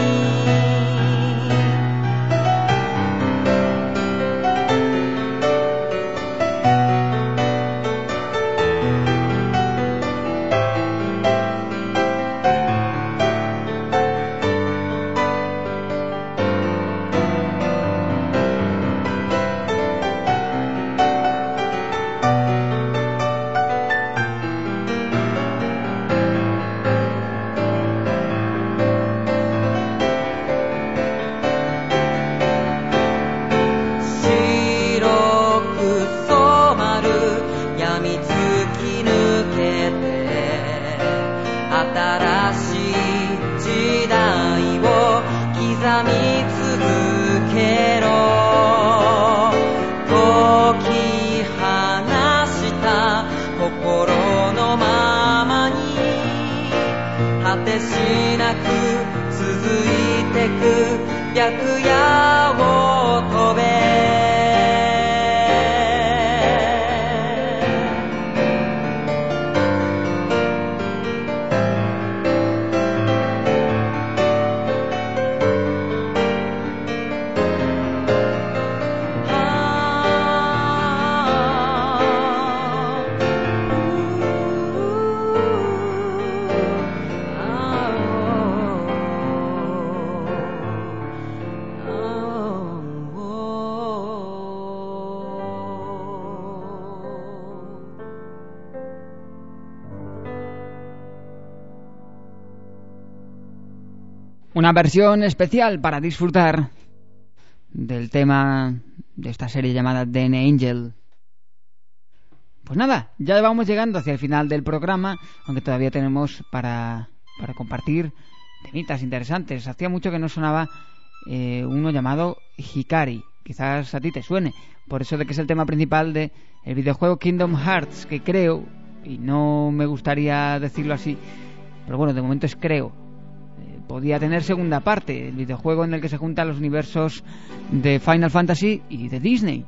白夜を飛べ Una versión especial para disfrutar del tema de esta serie llamada The Angel. Pues nada, ya vamos llegando hacia el final del programa, aunque todavía tenemos para compartir temitas interesantes. Hacía mucho que no sonaba uno llamado Hikari. Quizás a ti te suene, por eso de que es el tema principal del videojuego Kingdom Hearts, que creo, y no me gustaría decirlo así, pero bueno, de momento es creo, podía tener segunda parte, el videojuego en el que se juntan los universos de Final Fantasy y de Disney.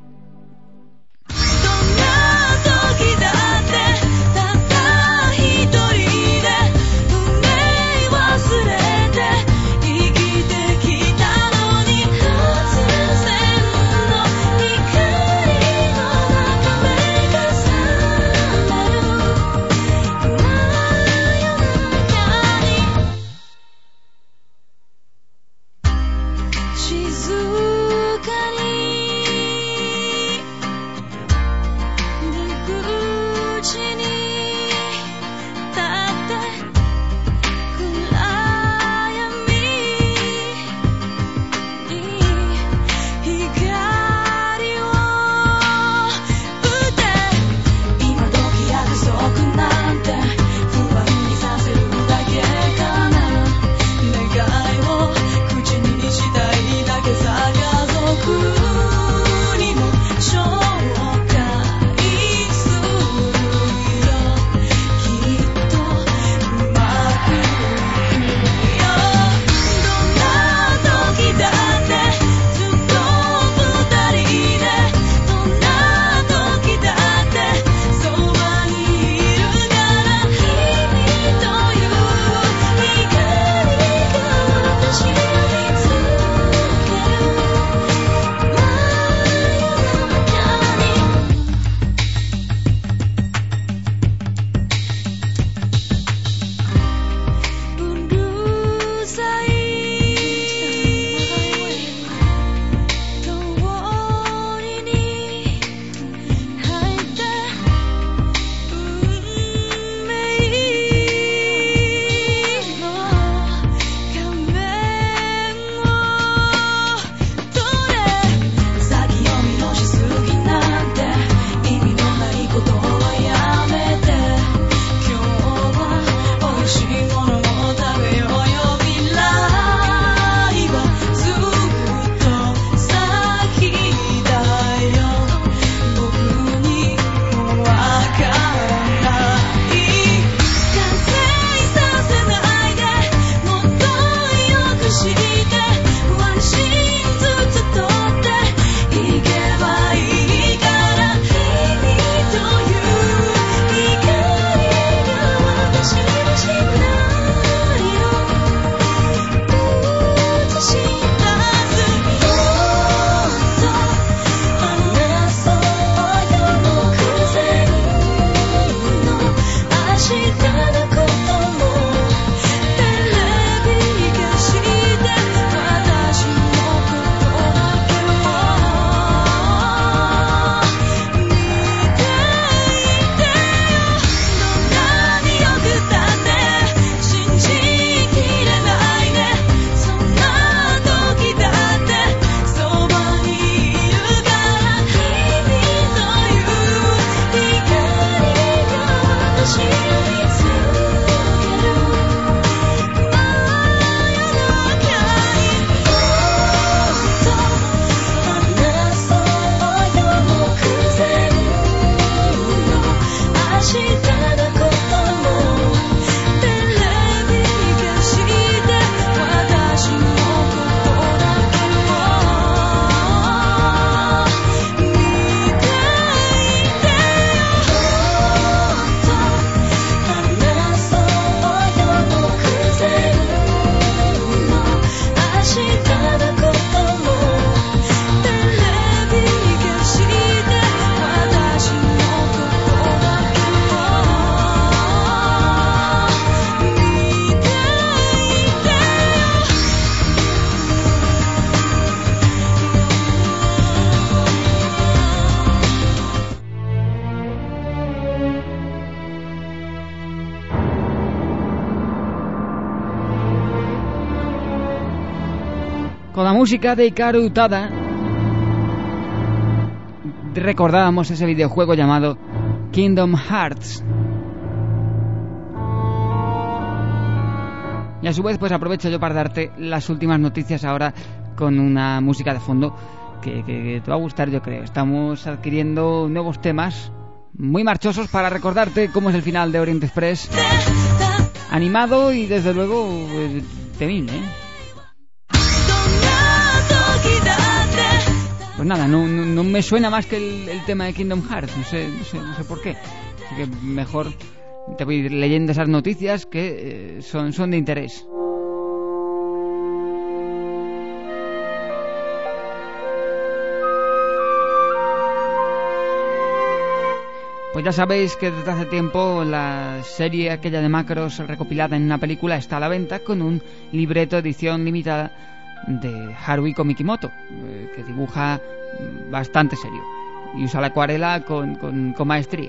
Con la música de Hikaru Utada recordábamos ese videojuego llamado Kingdom Hearts. Y a su vez pues aprovecho yo para darte las últimas noticias ahora con una música de fondo que te va a gustar, yo creo. Estamos adquiriendo nuevos temas muy marchosos para recordarte cómo es el final de Orient Express. Animado y desde luego temible, ¿eh? Pues nada, no me suena más que el tema de Kingdom Hearts, no sé por qué. Así que mejor te voy a ir leyendo esas noticias que son de interés. Pues ya sabéis que desde hace tiempo la serie aquella de Macross recopilada en una película está a la venta con un libreto edición limitada de Haruhiko Mikimoto, que dibuja bastante serio y usa la acuarela con maestría.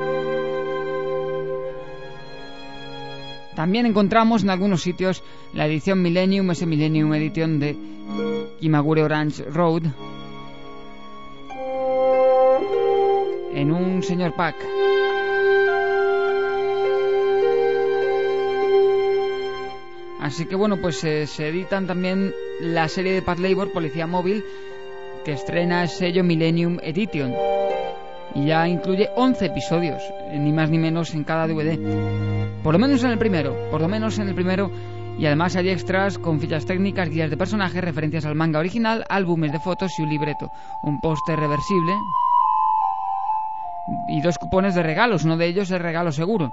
También encontramos en algunos sitios la edición Millennium, ese Millennium Edition de Kimagure Orange Road, en un señor pack. Así que bueno, pues se editan también la serie de Pat Labor, Policía Móvil, que estrena el sello Millennium Edition. Y ya incluye 11 episodios, ni más ni menos en cada DVD. Por lo menos en el primero. Y además hay extras con fichas técnicas, guías de personajes, referencias al manga original, álbumes de fotos y un libreto. Un póster reversible y 2 cupones de regalos, uno de ellos es regalo seguro.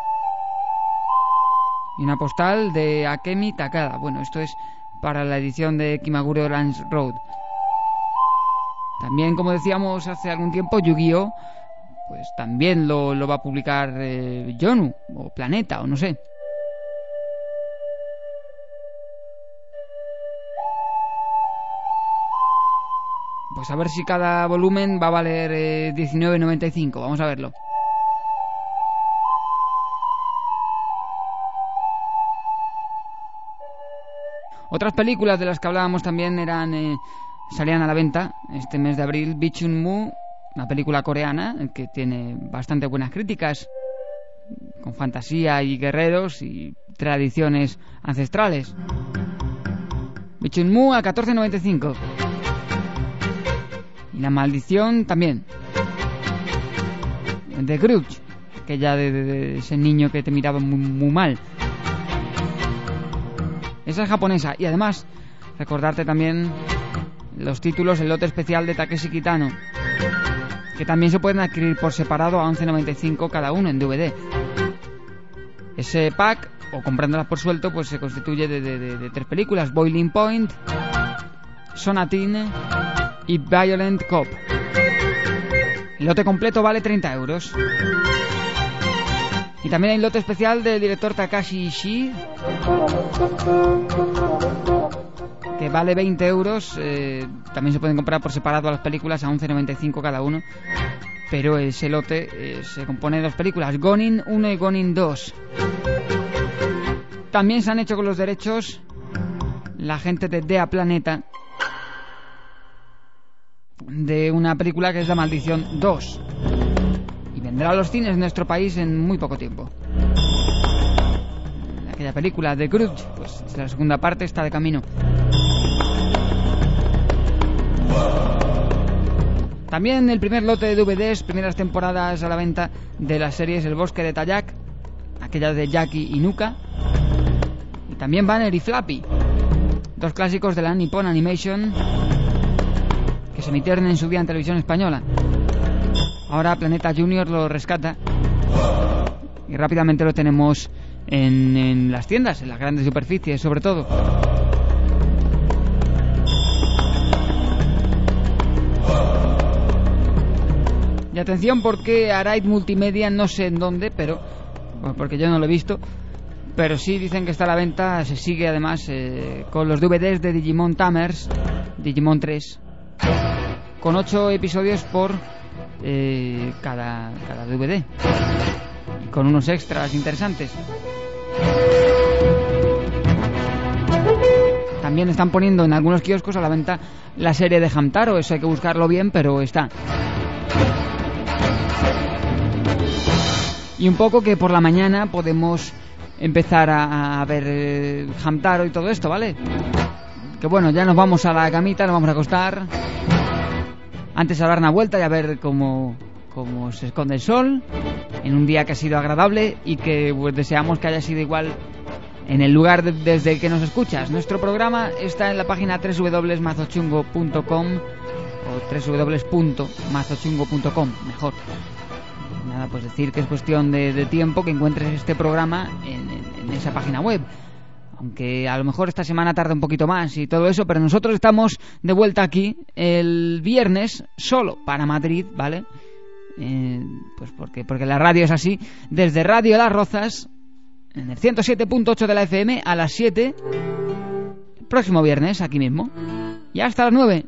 Y una postal de Akemi Takada. Bueno, esto es para la edición de Kimagure Orange Road. También, como decíamos hace algún tiempo, Yu-Gi-Oh! Pues también lo va a publicar Yonu, o Planeta, o no sé. Pues a ver si cada volumen va a valer 19,95. Vamos a verlo. Otras películas de las que hablábamos también salían a la venta este mes de abril. Bichunmu, una película coreana que tiene bastante buenas críticas, con fantasía y guerreros y tradiciones ancestrales. Bichunmu a 14,95. Y La Maldición también. The Grudge, aquella de ese niño que te miraba muy mal. Esa es japonesa. Y además, recordarte también los títulos, el lote especial de Takeshi Kitano, que también se pueden adquirir por separado a 11,95 cada uno en DVD. Ese pack, o comprándolas por suelto, pues se constituye de 3 películas: Boiling Point, Sonatine y Violent Cop. El lote completo vale 30 euros. Y también hay lote especial del director Takashi Ishii, que vale 20 euros. También se pueden comprar por separado las películas a 11,95 cada uno. Pero ese lote se compone de 2 películas, Gonin 1 y Gonin 2. También se han hecho con los derechos la gente de Dea Planeta de una película que es La Maldición 2. Y vendrá a los cines de nuestro país en muy poco tiempo. Aquella película de Grudge, pues la segunda parte está de camino. También el primer lote de DVDs, primeras temporadas a la venta de las series El Bosque de Tayak, aquella de Jackie y Nuka. Y también Banner y Flappy, 2 clásicos de la Nippon Animation que se emitieron en su día en televisión española. Ahora Planeta Junior lo rescata y rápidamente lo tenemos en las tiendas, en las grandes superficies sobre todo. Y atención, porque Arite Multimedia, no sé en dónde, pero porque yo no lo he visto, pero sí dicen que está a la venta. Se sigue además con los DVDs de Digimon Tamers, Digimon 3, con 8 episodios por cada DVD, y con unos extras interesantes. también están poniendo en algunos kioscos a la venta la serie de Hamtaro. Eso hay que buscarlo bien, pero está. Y un poco que por la mañana podemos empezar a ver Hamtaro y todo esto, ¿vale? Que bueno, ya nos vamos a la camita, nos vamos a acostar. Antes a dar una vuelta y a ver cómo se esconde el sol en un día que ha sido agradable y que pues, deseamos que haya sido igual en el lugar desde que nos escuchas. Nuestro programa está en la página www.mazochungo.com o www.mazochungo.com, mejor. Nada, pues decir que es cuestión de tiempo que encuentres este programa en esa página web. Aunque a lo mejor esta semana tarda un poquito más y todo eso, pero nosotros estamos de vuelta aquí el viernes solo para Madrid, ¿vale? Pues porque la radio es así. Desde Radio Las Rozas, en el 107.8 de la FM, a las 7, el próximo viernes, aquí mismo. Y hasta las 9.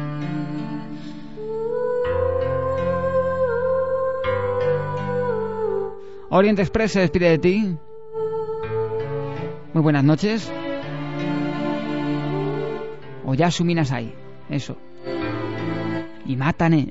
Orient Express se despide de ti. Muy buenas noches. Oyasu Minasai. Eso. Y mátane.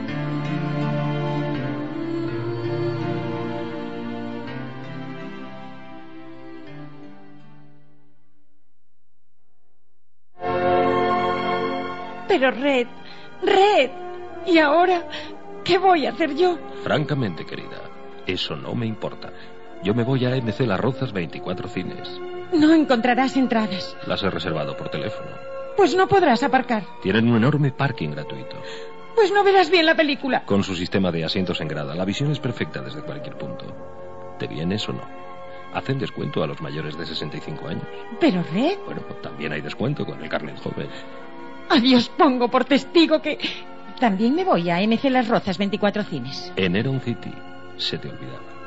Pero Red, ¿y ahora qué voy a hacer yo? Francamente, querida, eso no me importa. Yo me voy a MC Las Rozas 24 Cines. No encontrarás entradas. Las he reservado por teléfono. Pues no podrás aparcar. Tienen un enorme parking gratuito. Pues no verás bien la película. Con su sistema de asientos en grada, la visión es perfecta desde cualquier punto. ¿Te vienes o no? Hacen descuento a los mayores de 65 años. Pero Red... Bueno, también hay descuento con el carnet joven. Adiós, pongo por testigo que... También me voy a MC Las Rozas 24 Cines. En Heron City se te olvidaba.